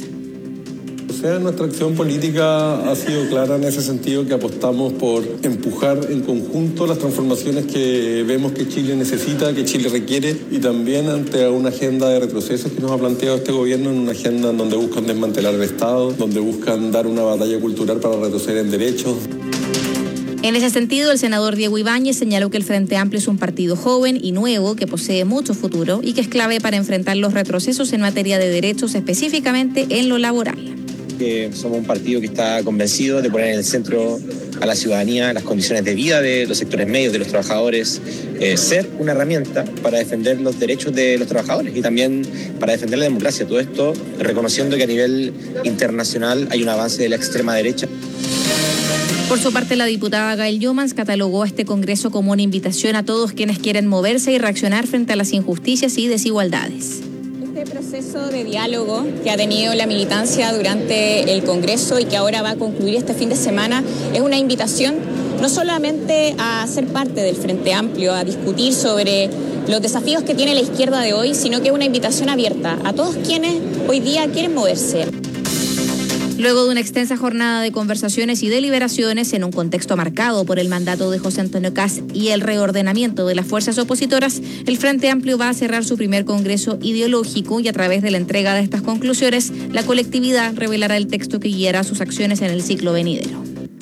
O sea, nuestra acción política ha sido clara en ese sentido, que apostamos por empujar en conjunto las transformaciones que vemos que Chile necesita, que Chile requiere, y también ante una agenda de retrocesos que nos ha planteado este gobierno, en una agenda en donde buscan desmantelar el Estado, donde buscan dar una batalla cultural para retroceder en derechos. En ese sentido, el senador Diego Ibáñez señaló que el Frente Amplio es un partido joven y nuevo que posee mucho futuro y que es clave para enfrentar los retrocesos en materia de derechos, específicamente en lo laboral. Que somos un partido que está convencido de poner en el centro a la ciudadanía, las condiciones de vida de los sectores medios, de los trabajadores, eh, ser una herramienta para defender los derechos de los trabajadores y también para defender la democracia. Todo esto reconociendo que a nivel internacional hay un avance de la extrema derecha. Por su parte, la diputada Gail Youmans catalogó a este Congreso como una invitación a todos quienes quieren moverse y reaccionar frente a las injusticias y desigualdades. Este proceso de diálogo que ha tenido la militancia durante el Congreso y que ahora va a concluir este fin de semana es una invitación no solamente a ser parte del Frente Amplio, a discutir sobre los desafíos que tiene la izquierda de hoy, sino que es una invitación abierta a todos quienes hoy día quieren moverse. Luego de una extensa jornada de conversaciones y deliberaciones en un contexto marcado por el mandato de José Antonio Kast y el reordenamiento de las fuerzas opositoras, el Frente Amplio va a cerrar su primer congreso ideológico y a través de la entrega de estas conclusiones, la colectividad revelará el texto que guiará sus acciones en el ciclo venidero.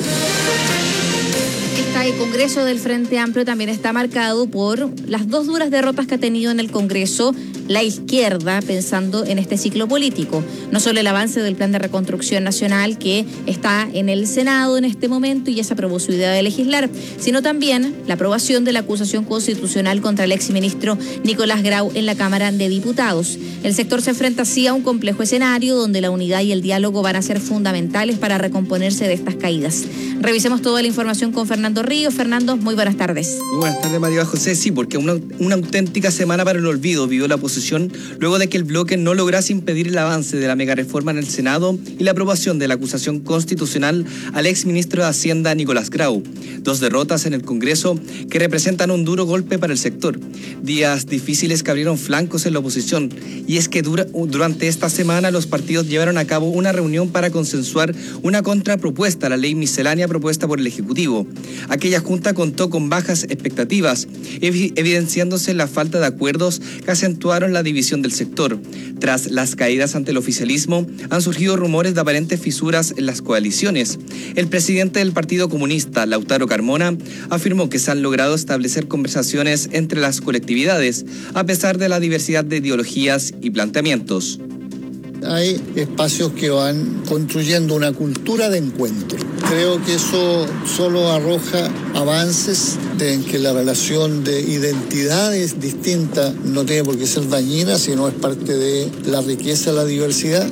El Congreso del Frente Amplio también está marcado por las dos duras derrotas que ha tenido en el Congreso la izquierda pensando en este ciclo político. No solo el avance del Plan de Reconstrucción Nacional, que está en el Senado en este momento y ya se aprobó su idea de legislar, sino también la aprobación de la acusación constitucional contra el exministro Nicolás Grau en la Cámara de Diputados. El sector se enfrenta así a un complejo escenario donde la unidad y el diálogo van a ser fundamentales para recomponerse de estas caídas. Revisemos toda la información con Fernando Ríos. Fernando, muy buenas tardes. Muy buenas tardes, María José. Sí, porque una, una auténtica semana para el olvido vivió la oposición luego de que el bloque no lograse impedir el avance de la megareforma en el Senado y la aprobación de la acusación constitucional al exministro de Hacienda Nicolás Grau. Dos derrotas en el Congreso que representan un duro golpe para el sector. Días difíciles que abrieron flancos en la oposición. Y es que dura, durante esta semana los partidos llevaron a cabo una reunión para consensuar una contrapropuesta a la ley miscelánea propuesta por el Ejecutivo. Aquella junta contó con bajas expectativas, evi- evidenciándose la falta de acuerdos que acentuaron la división del sector. Tras las caídas ante el oficialismo, han surgido rumores de aparentes fisuras en las coaliciones. El presidente del Partido Comunista, Lautaro Carmona, afirmó que se han logrado establecer conversaciones entre las colectividades, a pesar de la diversidad de ideologías y planteamientos. Hay espacios que van construyendo una cultura de encuentro. Creo que eso solo arroja avances en que la relación de identidades distintas no tiene por qué ser dañina, sino es parte de la riqueza de la diversidad.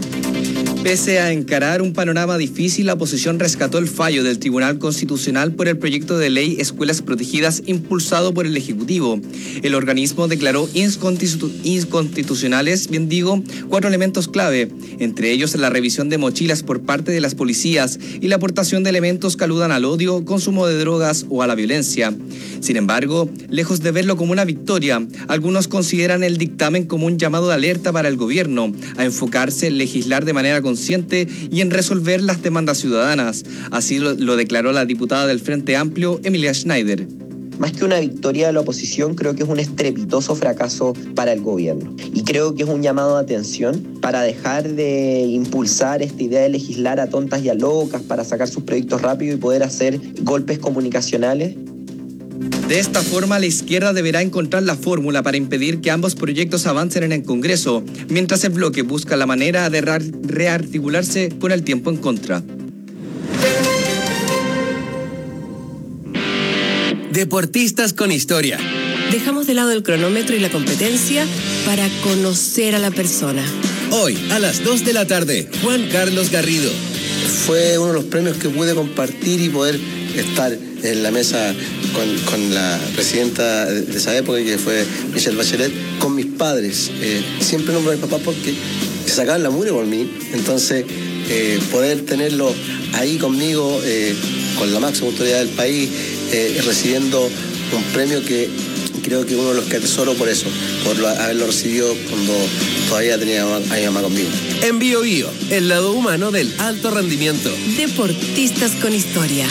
Pese a encarar un panorama difícil, la oposición rescató el fallo del Tribunal Constitucional por el proyecto de ley Escuelas Protegidas impulsado por el Ejecutivo. El organismo declaró inconstitu- inconstitucionales, bien digo, cuatro elementos clave, entre ellos la revisión de mochilas por parte de las policías y la aportación de elementos que aludan al odio, consumo de drogas o a la violencia. Sin embargo, lejos de verlo como una victoria, algunos consideran el dictamen como un llamado de alerta para el gobierno a enfocarse en legislar de manera consciente y en resolver las demandas ciudadanas. Así lo, lo declaró la diputada del Frente Amplio, Emilia Schneider. Más que una victoria de la oposición, creo que es un estrepitoso fracaso para el gobierno. Y creo que es un llamado de atención para dejar de impulsar esta idea de legislar a tontas y a locas, para sacar sus proyectos rápido y poder hacer golpes comunicacionales. De esta forma, la izquierda deberá encontrar la fórmula para impedir que ambos proyectos avancen en el Congreso, mientras el bloque busca la manera de re- rearticularse con el tiempo en contra. Deportistas con historia. Dejamos de lado el cronómetro y la competencia para conocer a la persona. Hoy, a las dos de la tarde, Juan Carlos Garrido. Fue uno de los premios que pude compartir y poder estar en la mesa con, con la presidenta de esa época, que fue Michelle Bachelet, con mis padres. Eh, siempre nombro a mi papá porque se sacaban la mugre por mí. Entonces, eh, poder tenerlo ahí conmigo, eh, con la máxima autoridad del país, eh, recibiendo un premio que creo que uno de los que atesoro por eso, por lo, haberlo recibido cuando todavía tenía a mi mamá conmigo. En Bio Bio, el lado humano del alto rendimiento. Deportistas con historia.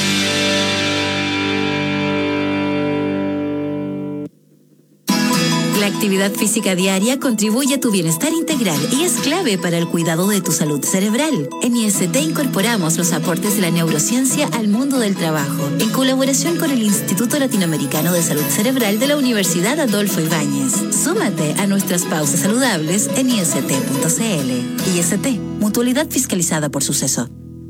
La actividad física diaria contribuye a tu bienestar integral y es clave para el cuidado de tu salud cerebral. En I S T incorporamos los aportes de la neurociencia al mundo del trabajo, en colaboración con el Instituto Latinoamericano de Salud Cerebral de la Universidad Adolfo Ibáñez. Súmate a nuestras pausas saludables en I S T punto C L. I S T, mutualidad fiscalizada por Suceso.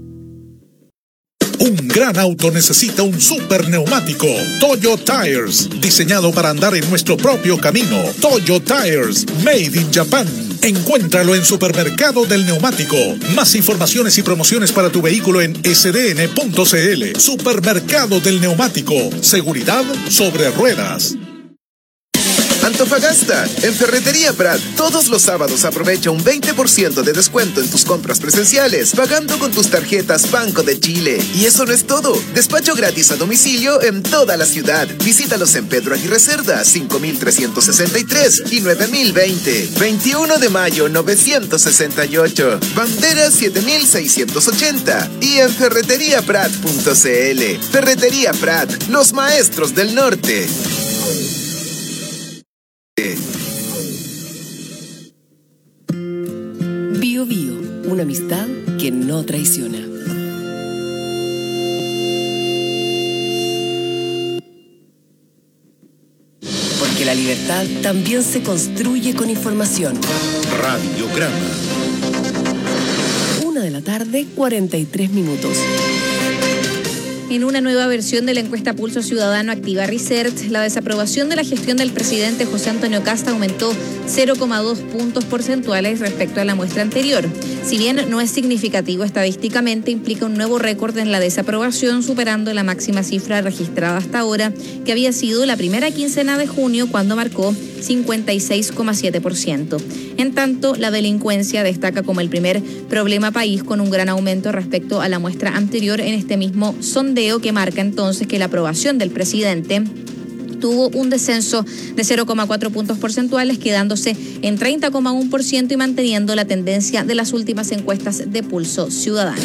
Un gran auto necesita un super neumático. Toyo Tires, diseñado para andar en nuestro propio camino. Toyo Tires, made in Japan. Encuéntralo en Supermercado del Neumático. Más informaciones y promociones para tu vehículo en S D N punto C L. Supermercado del Neumático. Seguridad sobre ruedas. Antofagasta, en Ferretería Prat, todos los sábados aprovecha un veinte por ciento de descuento en tus compras presenciales, pagando con tus tarjetas Banco de Chile. Y eso no es todo, despacho gratis a domicilio en toda la ciudad. Visítalos en Pedro Aguirre Cerda, cinco mil trescientos sesenta y tres y nueve mil veinte. veintiuno de mayo novecientos sesenta y ocho. Bandera siete mil seiscientos ochenta. Y en ferretería prat punto C L. Ferretería Prat, los maestros del norte. Bio Bio, una amistad que no traiciona. Porque la libertad también se construye con información. Radiograma. Una de la tarde, cuarenta y tres minutos. En una nueva versión de la encuesta Pulso Ciudadano Activa Research, la desaprobación de la gestión del presidente José Antonio Kast aumentó cero coma dos puntos porcentuales respecto a la muestra anterior. Si bien no es significativo estadísticamente, implica un nuevo récord en la desaprobación, superando la máxima cifra registrada hasta ahora, que había sido la primera quincena de junio, cuando marcó cincuenta y seis coma siete por ciento. En tanto, la delincuencia destaca como el primer problema país, con un gran aumento respecto a la muestra anterior en este mismo sondeo, que marca entonces que la aprobación del presidente tuvo un descenso de cero coma cuatro puntos porcentuales, quedándose en treinta coma uno por ciento y manteniendo la tendencia de las últimas encuestas de Pulso Ciudadano.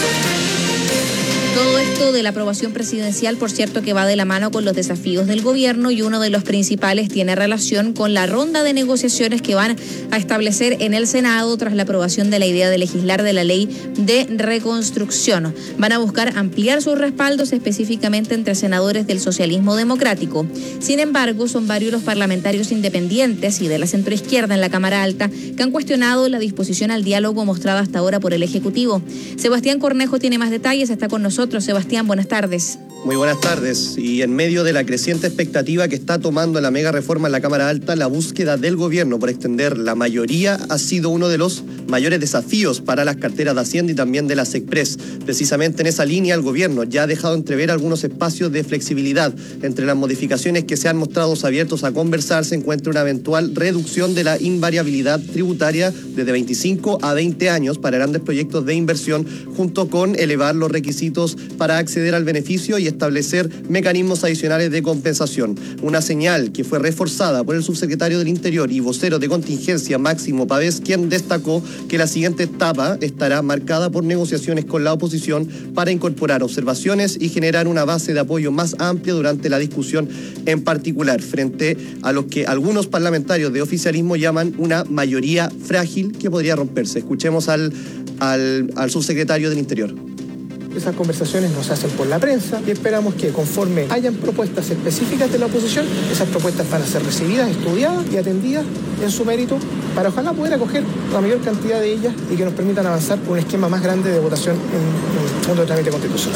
Todo esto de la aprobación presidencial, por cierto, que va de la mano con los desafíos del gobierno, y uno de los principales tiene relación con la ronda de negociaciones que van a establecer en el Senado tras la aprobación de la idea de legislar de la ley de reconstrucción. Van a buscar ampliar sus respaldos, específicamente entre senadores del socialismo democrático. Sin embargo, son varios los parlamentarios independientes y de la centroizquierda en la Cámara Alta que han cuestionado la disposición al diálogo mostrada hasta ahora por el Ejecutivo. Sebastián Cornejo tiene más detalles, está con nosotros. Sebastián, buenas tardes. Muy buenas tardes. Y en medio de la creciente expectativa que está tomando la mega reforma en la Cámara Alta, la búsqueda del gobierno por extender la mayoría ha sido uno de los mayores desafíos para las carteras de Hacienda y también de las Express. Precisamente en esa línea, el gobierno ya ha dejado entrever algunos espacios de flexibilidad. Entre las modificaciones que se han mostrado abiertos a conversar se encuentra una eventual reducción de la invariabilidad tributaria desde veinticinco a veinte años para grandes proyectos de inversión, junto con elevar los requisitos para acceder al beneficio y establecer mecanismos adicionales de compensación. Una señal que fue reforzada por el subsecretario del Interior y vocero de contingencia, Máximo Pavés, quien destacó que la siguiente etapa estará marcada por negociaciones con la oposición para incorporar observaciones y generar una base de apoyo más amplia durante la discusión, en particular frente a lo que algunos parlamentarios de oficialismo llaman una mayoría frágil que podría romperse. Escuchemos al, al, al subsecretario del Interior. Esas conversaciones no se hacen por la prensa y esperamos que, conforme hayan propuestas específicas de la oposición, esas propuestas van a ser recibidas, estudiadas y atendidas en su mérito, para ojalá poder acoger la mayor cantidad de ellas y que nos permitan avanzar por un esquema más grande de votación en el fondo de trámite constitucional.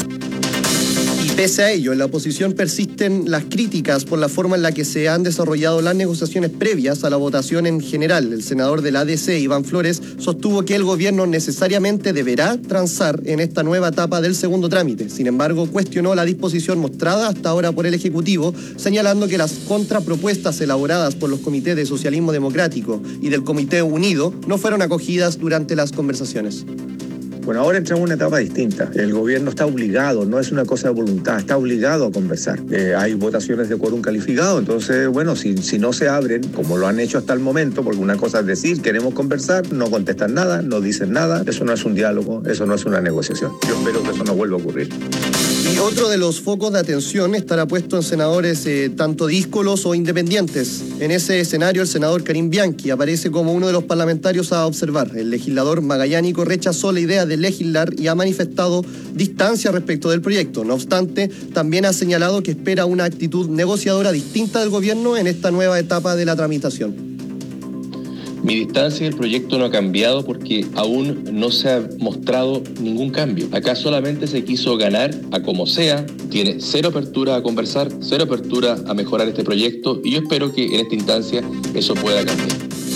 Pese a ello, en la oposición persisten las críticas por la forma en la que se han desarrollado las negociaciones previas a la votación en general. El senador del A D C, Iván Flores, sostuvo que el gobierno necesariamente deberá transar en esta nueva etapa del segundo trámite. Sin embargo, cuestionó la disposición mostrada hasta ahora por el Ejecutivo, señalando que las contrapropuestas elaboradas por los comités de Socialismo Democrático y del Comité Unido no fueron acogidas durante las conversaciones. Bueno, ahora entramos en una etapa distinta. El gobierno está obligado, no es una cosa de voluntad, está obligado a conversar. Eh, hay votaciones de quórum calificado, entonces, bueno, si, si no se abren, como lo han hecho hasta el momento, porque una cosa es decir, queremos conversar, no contestan nada, no dicen nada, eso no es un diálogo, eso no es una negociación. Yo espero que eso no vuelva a ocurrir. Y otro de los focos de atención estará puesto en senadores eh, tanto díscolos o independientes. En ese escenario, el senador Karim Bianchi aparece como uno de los parlamentarios a observar. El legislador magallánico rechazó la idea de legislar y ha manifestado distancia respecto del proyecto. No obstante, también ha señalado que espera una actitud negociadora distinta del gobierno en esta nueva etapa de la tramitación. Mi distancia del proyecto no ha cambiado porque aún no se ha mostrado ningún cambio. Acá solamente se quiso ganar a como sea, tiene cero apertura a conversar, cero apertura a mejorar este proyecto, y yo espero que en esta instancia eso pueda cambiar.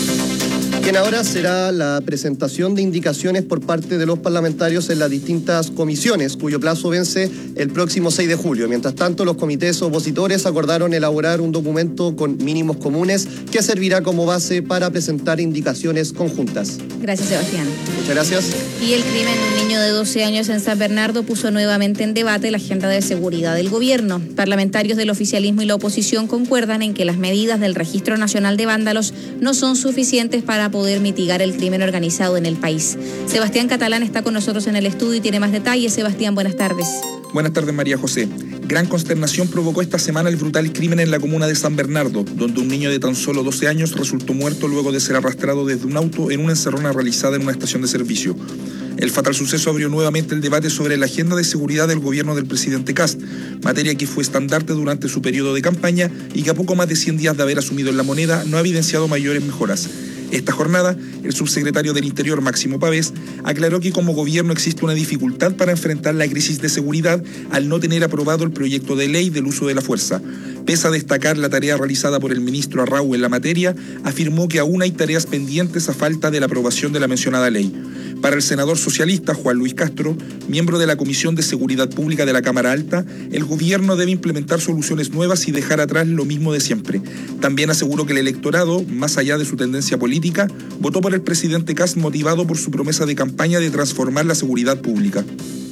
Bien, ahora será la presentación de indicaciones por parte de los parlamentarios en las distintas comisiones, cuyo plazo vence el próximo seis de julio. Mientras tanto, los comités opositores acordaron elaborar un documento con mínimos comunes que servirá como base para presentar indicaciones conjuntas. Gracias, Sebastián. Muchas gracias. Y el crimen de un niño de doce años en San Bernardo puso nuevamente en debate la agenda de seguridad del gobierno. Parlamentarios del oficialismo y la oposición concuerdan en que las medidas del Registro Nacional de Vándalos no son suficientes para poder mitigar el crimen organizado en el país. Sebastián Catalán está con nosotros en el estudio y tiene más detalles. Sebastián, buenas tardes. Buenas tardes, María José. Gran consternación provocó esta semana el brutal crimen en la comuna de San Bernardo, donde un niño de tan solo doce años resultó muerto luego de ser arrastrado desde un auto en una encerrona realizada en una estación de servicio. El fatal suceso abrió nuevamente el debate sobre la agenda de seguridad del gobierno del presidente Kast, materia que fue estandarte durante su periodo de campaña y que a poco más de cien días de haber asumido en La Moneda no ha evidenciado mayores mejoras. Esta jornada, el subsecretario del Interior, Máximo Pavés, aclaró que como gobierno existe una dificultad para enfrentar la crisis de seguridad al no tener aprobado el proyecto de ley del uso de la fuerza. Pese a destacar la tarea realizada por el ministro Arrau en la materia, afirmó que aún hay tareas pendientes a falta de la aprobación de la mencionada ley. Para el senador socialista Juan Luis Castro, miembro de la Comisión de Seguridad Pública de la Cámara Alta, el gobierno debe implementar soluciones nuevas y dejar atrás lo mismo de siempre. También aseguró que el electorado, más allá de su tendencia política, votó por el presidente Kast motivado por su promesa de campaña de transformar la seguridad pública.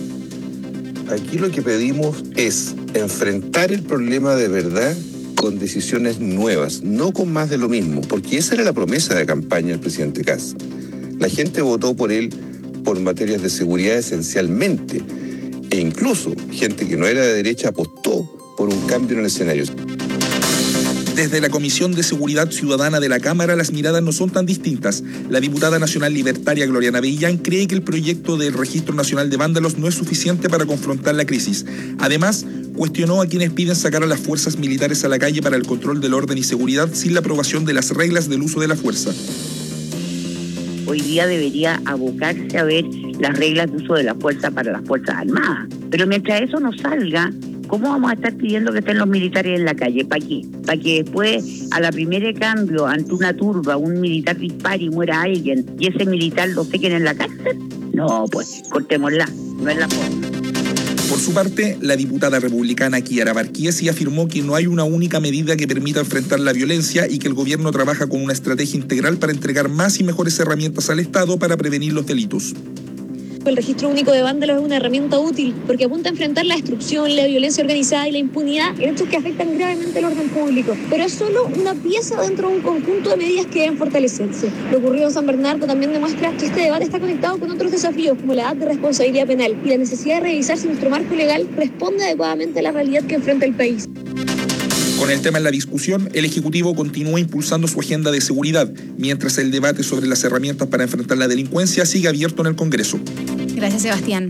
Aquí lo que pedimos es enfrentar el problema de verdad con decisiones nuevas, no con más de lo mismo, porque esa era la promesa de campaña del presidente Kast. La gente votó por él por materias de seguridad esencialmente, e incluso gente que no era de derecha apostó por un cambio en el escenario. Desde la Comisión de Seguridad Ciudadana de la Cámara, las miradas no son tan distintas. La diputada nacional libertaria Gloriana Bellán cree que el proyecto del Registro Nacional de Vándalos no es suficiente para confrontar la crisis. Además, cuestionó a quienes piden sacar a las fuerzas militares a la calle para el control del orden y seguridad sin la aprobación de las reglas del uso de la fuerza. Hoy día debería abocarse a ver las reglas de uso de la fuerza para las Fuerzas Armadas. Pero mientras eso no salga, ¿cómo vamos a estar pidiendo que estén los militares en la calle? ¿Para qué? ¿Para que después, a la primera cambio, ante una turba, un militar dispare y muera alguien y ese militar lo sequen en la cárcel? No, pues, cortémosla, no es la forma. Por su parte, la diputada republicana Kiara Barquiesi afirmó que no hay una única medida que permita enfrentar la violencia y que el gobierno trabaja con una estrategia integral para entregar más y mejores herramientas al Estado para prevenir los delitos. El registro único de vándalos es una herramienta útil porque apunta a enfrentar la destrucción, la violencia organizada y la impunidad en hechos que afectan gravemente el orden público. Pero es solo una pieza dentro de un conjunto de medidas que deben fortalecerse. Lo ocurrido en San Bernardo también demuestra que este debate está conectado con otros desafíos como la edad de responsabilidad penal y la necesidad de revisar si nuestro marco legal responde adecuadamente a la realidad que enfrenta el país. Con el tema en la discusión, el Ejecutivo continúa impulsando su agenda de seguridad, mientras el debate sobre las herramientas para enfrentar la delincuencia sigue abierto en el Congreso. Gracias, Sebastián.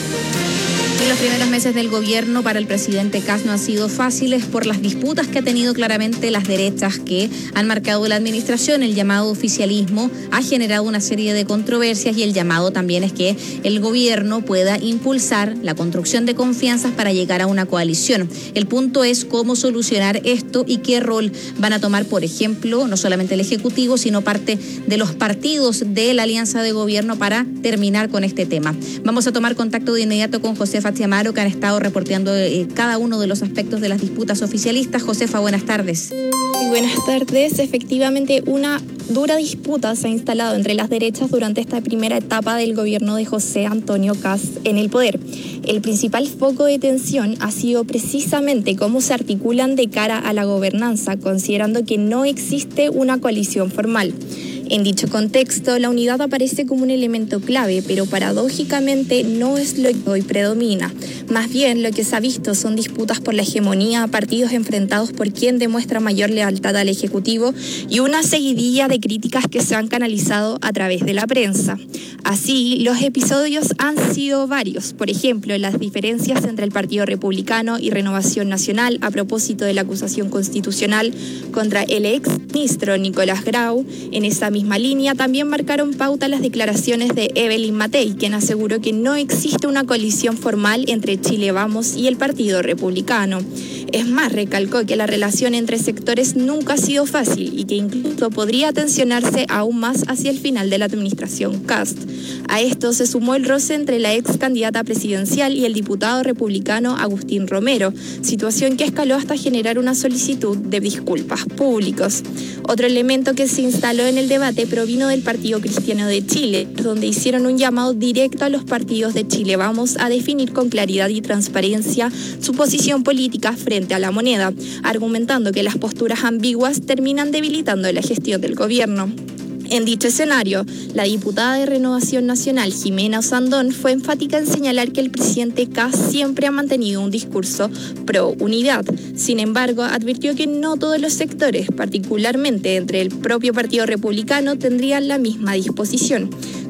Y los primeros meses del gobierno para el presidente Kast no han sido fáciles por las disputas que ha tenido claramente las derechas que han marcado la administración. El llamado oficialismo ha generado una serie de controversias y el llamado también es que el gobierno pueda impulsar la construcción de confianzas para llegar a una coalición. El punto es cómo solucionar esto y qué rol van a tomar, por ejemplo, no solamente el Ejecutivo, sino parte de los partidos de la alianza de gobierno para terminar con este tema. Vamos a tomar contacto de inmediato con Josefa Chiamaro, que han estado reporteando eh, cada uno de los aspectos de las disputas oficialistas. Josefa, buenas tardes. Muy buenas tardes. Efectivamente, una dura disputa se ha instalado entre las derechas durante esta primera etapa del gobierno de José Antonio Kast en el poder. El principal foco de tensión ha sido precisamente cómo se articulan de cara a la gobernanza, considerando que no existe una coalición formal. En dicho contexto, la unidad aparece como un elemento clave, pero paradójicamente no es lo que hoy predomina. Más bien, lo que se ha visto son disputas por la hegemonía, partidos enfrentados por quien demuestra mayor lealtad al Ejecutivo y una seguidilla de críticas que se han canalizado a través de la prensa. Así, los episodios han sido varios. Por ejemplo, las diferencias entre el Partido Republicano y Renovación Nacional a propósito de la acusación constitucional contra el ex ministro Nicolás Grau. En esa misma línea también marcaron pauta las declaraciones de Evelyn Matei, quien aseguró que no existe una coalición formal entre Chile Vamos y el Partido Republicano. Es más, recalcó que la relación entre sectores nunca ha sido fácil y que incluso podría tensionarse aún más hacia el final de la administración Kast. A esto se sumó el roce entre la ex candidata presidencial y el diputado republicano Agustín Romero, situación que escaló hasta generar una solicitud de disculpas públicos. Otro elemento que se instaló en el debate provino del Partido Cristiano de Chile, donde hicieron un llamado directo a los partidos de Chile Vamos a definir con claridad y transparencia su posición política frente a la moneda, argumentando que las posturas ambiguas terminan debilitando la gestión del gobierno. En dicho escenario, la diputada de Renovación Nacional, Jimena Osandón, fue enfática en señalar que el presidente Kast siempre ha mantenido un discurso pro unidad. Sin embargo, advirtió que no todos los sectores, particularmente entre el propio Partido Republicano, tendrían la misma disposición.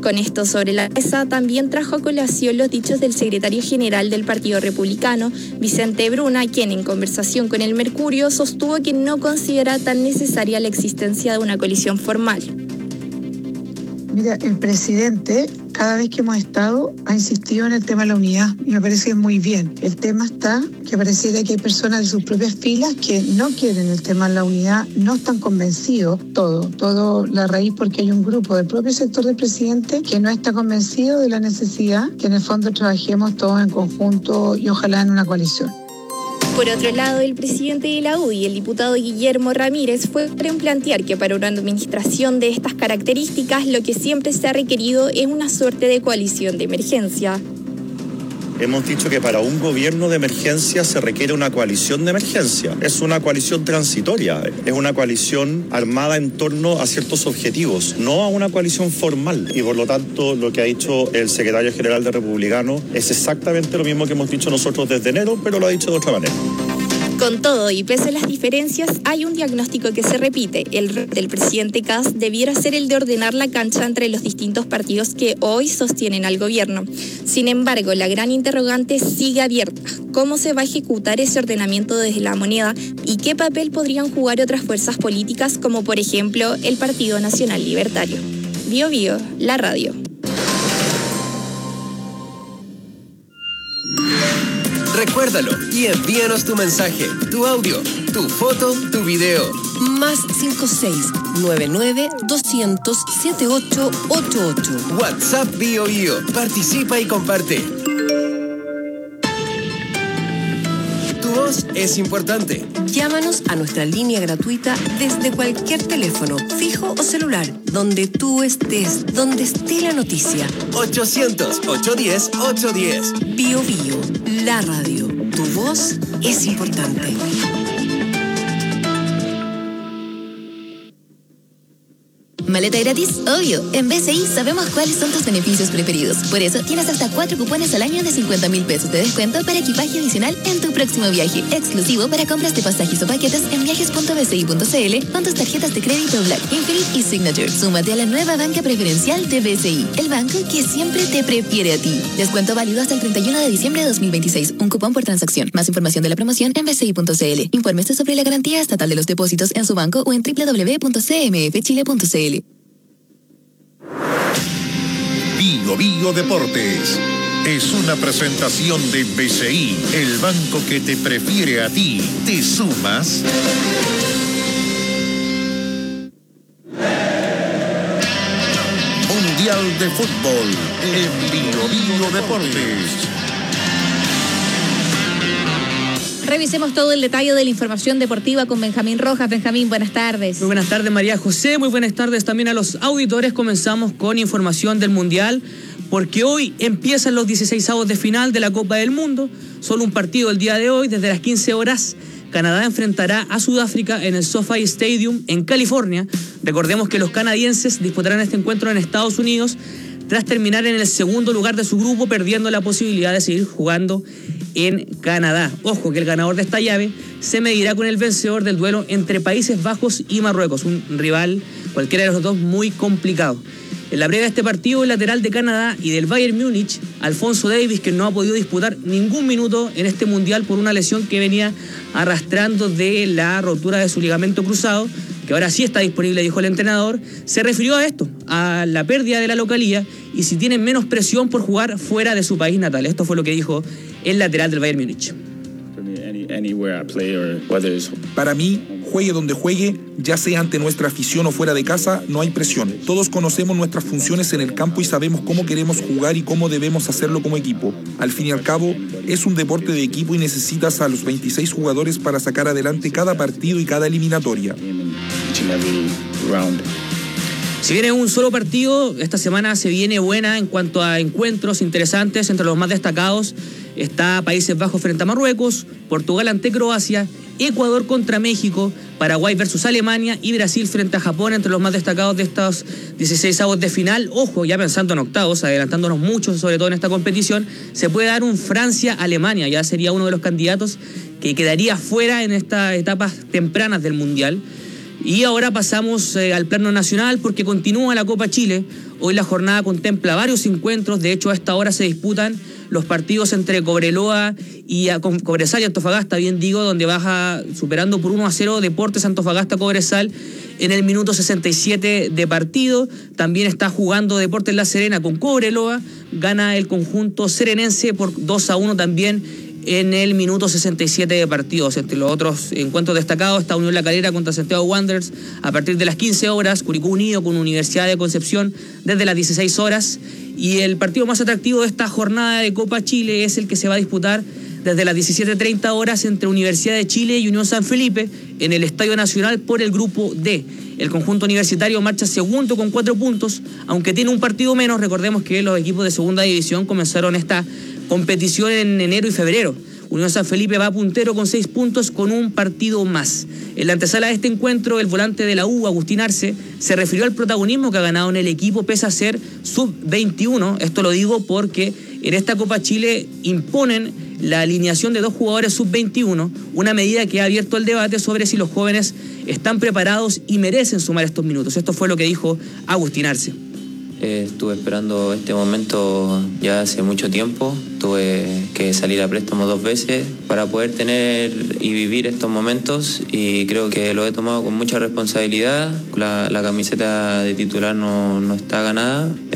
Con esto sobre la mesa, también trajo a colación los dichos del secretario general del Partido Republicano, Vicente Bruna, quien en conversación con el Mercurio sostuvo que no considera tan necesaria la existencia de una coalición formal. Mira, el presidente, cada vez que hemos estado, ha insistido en el tema de la unidad y me parece muy bien. El tema está que pareciera que hay personas de sus propias filas que no quieren el tema de la unidad, no están convencidos, todo, todo la raíz porque hay un grupo del propio sector del presidente que no está convencido de la necesidad que en el fondo trabajemos todos en conjunto y ojalá en una coalición. Por otro lado, el presidente de la U D I, el diputado Guillermo Ramírez, fue en plantear que para una administración de estas características lo que siempre se ha requerido es una suerte de coalición de emergencia. Hemos dicho que para un gobierno de emergencia se requiere una coalición de emergencia. Es una coalición transitoria, es una coalición armada en torno a ciertos objetivos, no a una coalición formal. Y por lo tanto, lo que ha dicho el secretario general de Republicano es exactamente lo mismo que hemos dicho nosotros desde enero, pero lo ha dicho de otra manera. Con todo y pese a las diferencias, hay un diagnóstico que se repite. El rol del presidente Kast debiera ser el de ordenar la cancha entre los distintos partidos que hoy sostienen al gobierno. Sin embargo, la gran interrogante sigue abierta. ¿Cómo se va a ejecutar ese ordenamiento desde la moneda y qué papel podrían jugar otras fuerzas políticas como por ejemplo el Partido Nacional Libertario? Bio Bio, la radio. Recuérdalo y envíanos tu mensaje, tu audio, tu foto, tu video. Más cinco seis nueve nueve dos cero cero siete ocho ocho ocho. WhatsApp Bio Bio. Participa y comparte. Tu voz es importante. Llámanos a nuestra línea gratuita desde cualquier teléfono, fijo o celular, donde tú estés, donde esté la noticia. ochocientos, ochocientos diez, ochocientos diez. Bio Bio, la radio. Tu voz es importante. ¿Maleta gratis? Obvio. En B C I sabemos cuáles son tus beneficios preferidos. Por eso tienes hasta cuatro cupones al año de cincuenta mil pesos de descuento para equipaje adicional en tu próximo viaje. Exclusivo para compras de pasajes o paquetes en viajes punto b c i punto c l con tus tarjetas de crédito Black, Infinite y Signature. Súmate a la nueva banca preferencial de B C I, el banco que siempre te prefiere a ti. Descuento válido hasta el treinta y uno de diciembre de dos mil veintiséis. Un cupón por transacción. Más información de la promoción en b c i punto c l. Infórmese sobre la garantía estatal de los depósitos en su banco o en w w w punto c m f chile punto c l. Bio Bio Deportes es una presentación de B C I, el banco que te prefiere a ti. ¿Te sumas? Mundial de Fútbol en Bio Bio Deportes. Revisemos todo el detalle de la información deportiva con Benjamín Rojas. Benjamín, buenas tardes. Muy buenas tardes, María José. Muy buenas tardes también a los auditores. Comenzamos con información del Mundial, porque hoy empiezan los dieciseisavos de final de la Copa del Mundo. Solo un partido el día de hoy, desde las quince horas. Canadá enfrentará a Sudáfrica en el SoFi Stadium en California. Recordemos que los canadienses disputarán este encuentro en Estados Unidos tras terminar en el segundo lugar de su grupo, perdiendo la posibilidad de seguir jugando en Canadá. Ojo que el ganador de esta llave se medirá con el vencedor del duelo entre Países Bajos y Marruecos, un rival, cualquiera de los dos, muy complicado. En la previa de este partido, el lateral de Canadá y del Bayern Múnich, Alphonso Davies, que no ha podido disputar ningún minuto en este Mundial por una lesión que venía arrastrando de la rotura de su ligamento cruzado, que ahora sí está disponible, dijo el entrenador, se refirió a esto, a la pérdida de la localía y si tienen menos presión por jugar fuera de su país natal. Esto fue lo que dijo el lateral del Bayern Múnich. Para mí, juegue donde juegue, ya sea ante nuestra afición o fuera de casa, no hay presión. Todos conocemos nuestras funciones en el campo y sabemos cómo queremos jugar y cómo debemos hacerlo como equipo. Al fin y al cabo, es un deporte de equipo y necesitas a los veintiséis jugadores para sacar adelante cada partido y cada eliminatoria. Si viene un solo partido, esta semana se viene buena en cuanto a encuentros interesantes. Entre los más destacados está Países Bajos frente a Marruecos, Portugal ante Croacia, Ecuador contra México, Paraguay versus Alemania y Brasil frente a Japón, entre los más destacados de estos dieciseisavos de final. Ojo, ya pensando en octavos, adelantándonos mucho, sobre todo en esta competición, se puede dar un Francia-Alemania, ya sería uno de los candidatos que quedaría fuera en estas etapas tempranas del Mundial. Y ahora pasamos eh, al plano nacional porque continúa la Copa Chile. Hoy la jornada contempla varios encuentros. De hecho, a esta hora se disputan los partidos entre Cobreloa y a, con, Cobresal y Antofagasta, bien digo, donde baja superando por uno a cero Deportes Antofagasta Cobresal en el minuto sesenta y siete de partido. También está jugando Deportes La Serena con Cobreloa. Gana el conjunto serenense por dos a uno también en el minuto sesenta y siete de partidos. Entre los otros encuentros destacados está Unión La Calera contra Santiago Wanderers a partir de las quince horas, Curicó Unido con Universidad de Concepción desde las dieciséis horas, y el partido más atractivo de esta jornada de Copa Chile es el que se va a disputar desde las diecisiete treinta horas entre Universidad de Chile y Unión San Felipe en el Estadio Nacional por el grupo D. El conjunto universitario marcha segundo con cuatro puntos, aunque tiene un partido menos. Recordemos que los equipos de segunda división comenzaron esta competición en enero y febrero. Unión San Felipe va puntero con seis puntos con un partido más. En la antesala de este encuentro, el volante de la U, Agustín Arce, se refirió al protagonismo que ha ganado en el equipo pese a ser sub veintiuno. Esto lo digo porque en esta Copa Chile imponen la alineación de dos jugadores sub veintiuno, una medida que ha abierto el debate sobre si los jóvenes están preparados y merecen sumar estos minutos. Esto fue lo que dijo Agustín Arce. Eh, estuve esperando este momento ya hace mucho tiempo. Tuve que salir a préstamo dos veces para poder tener y vivir estos momentos, y creo que lo he tomado con mucha responsabilidad. La, la camiseta de titular no, no está ganada.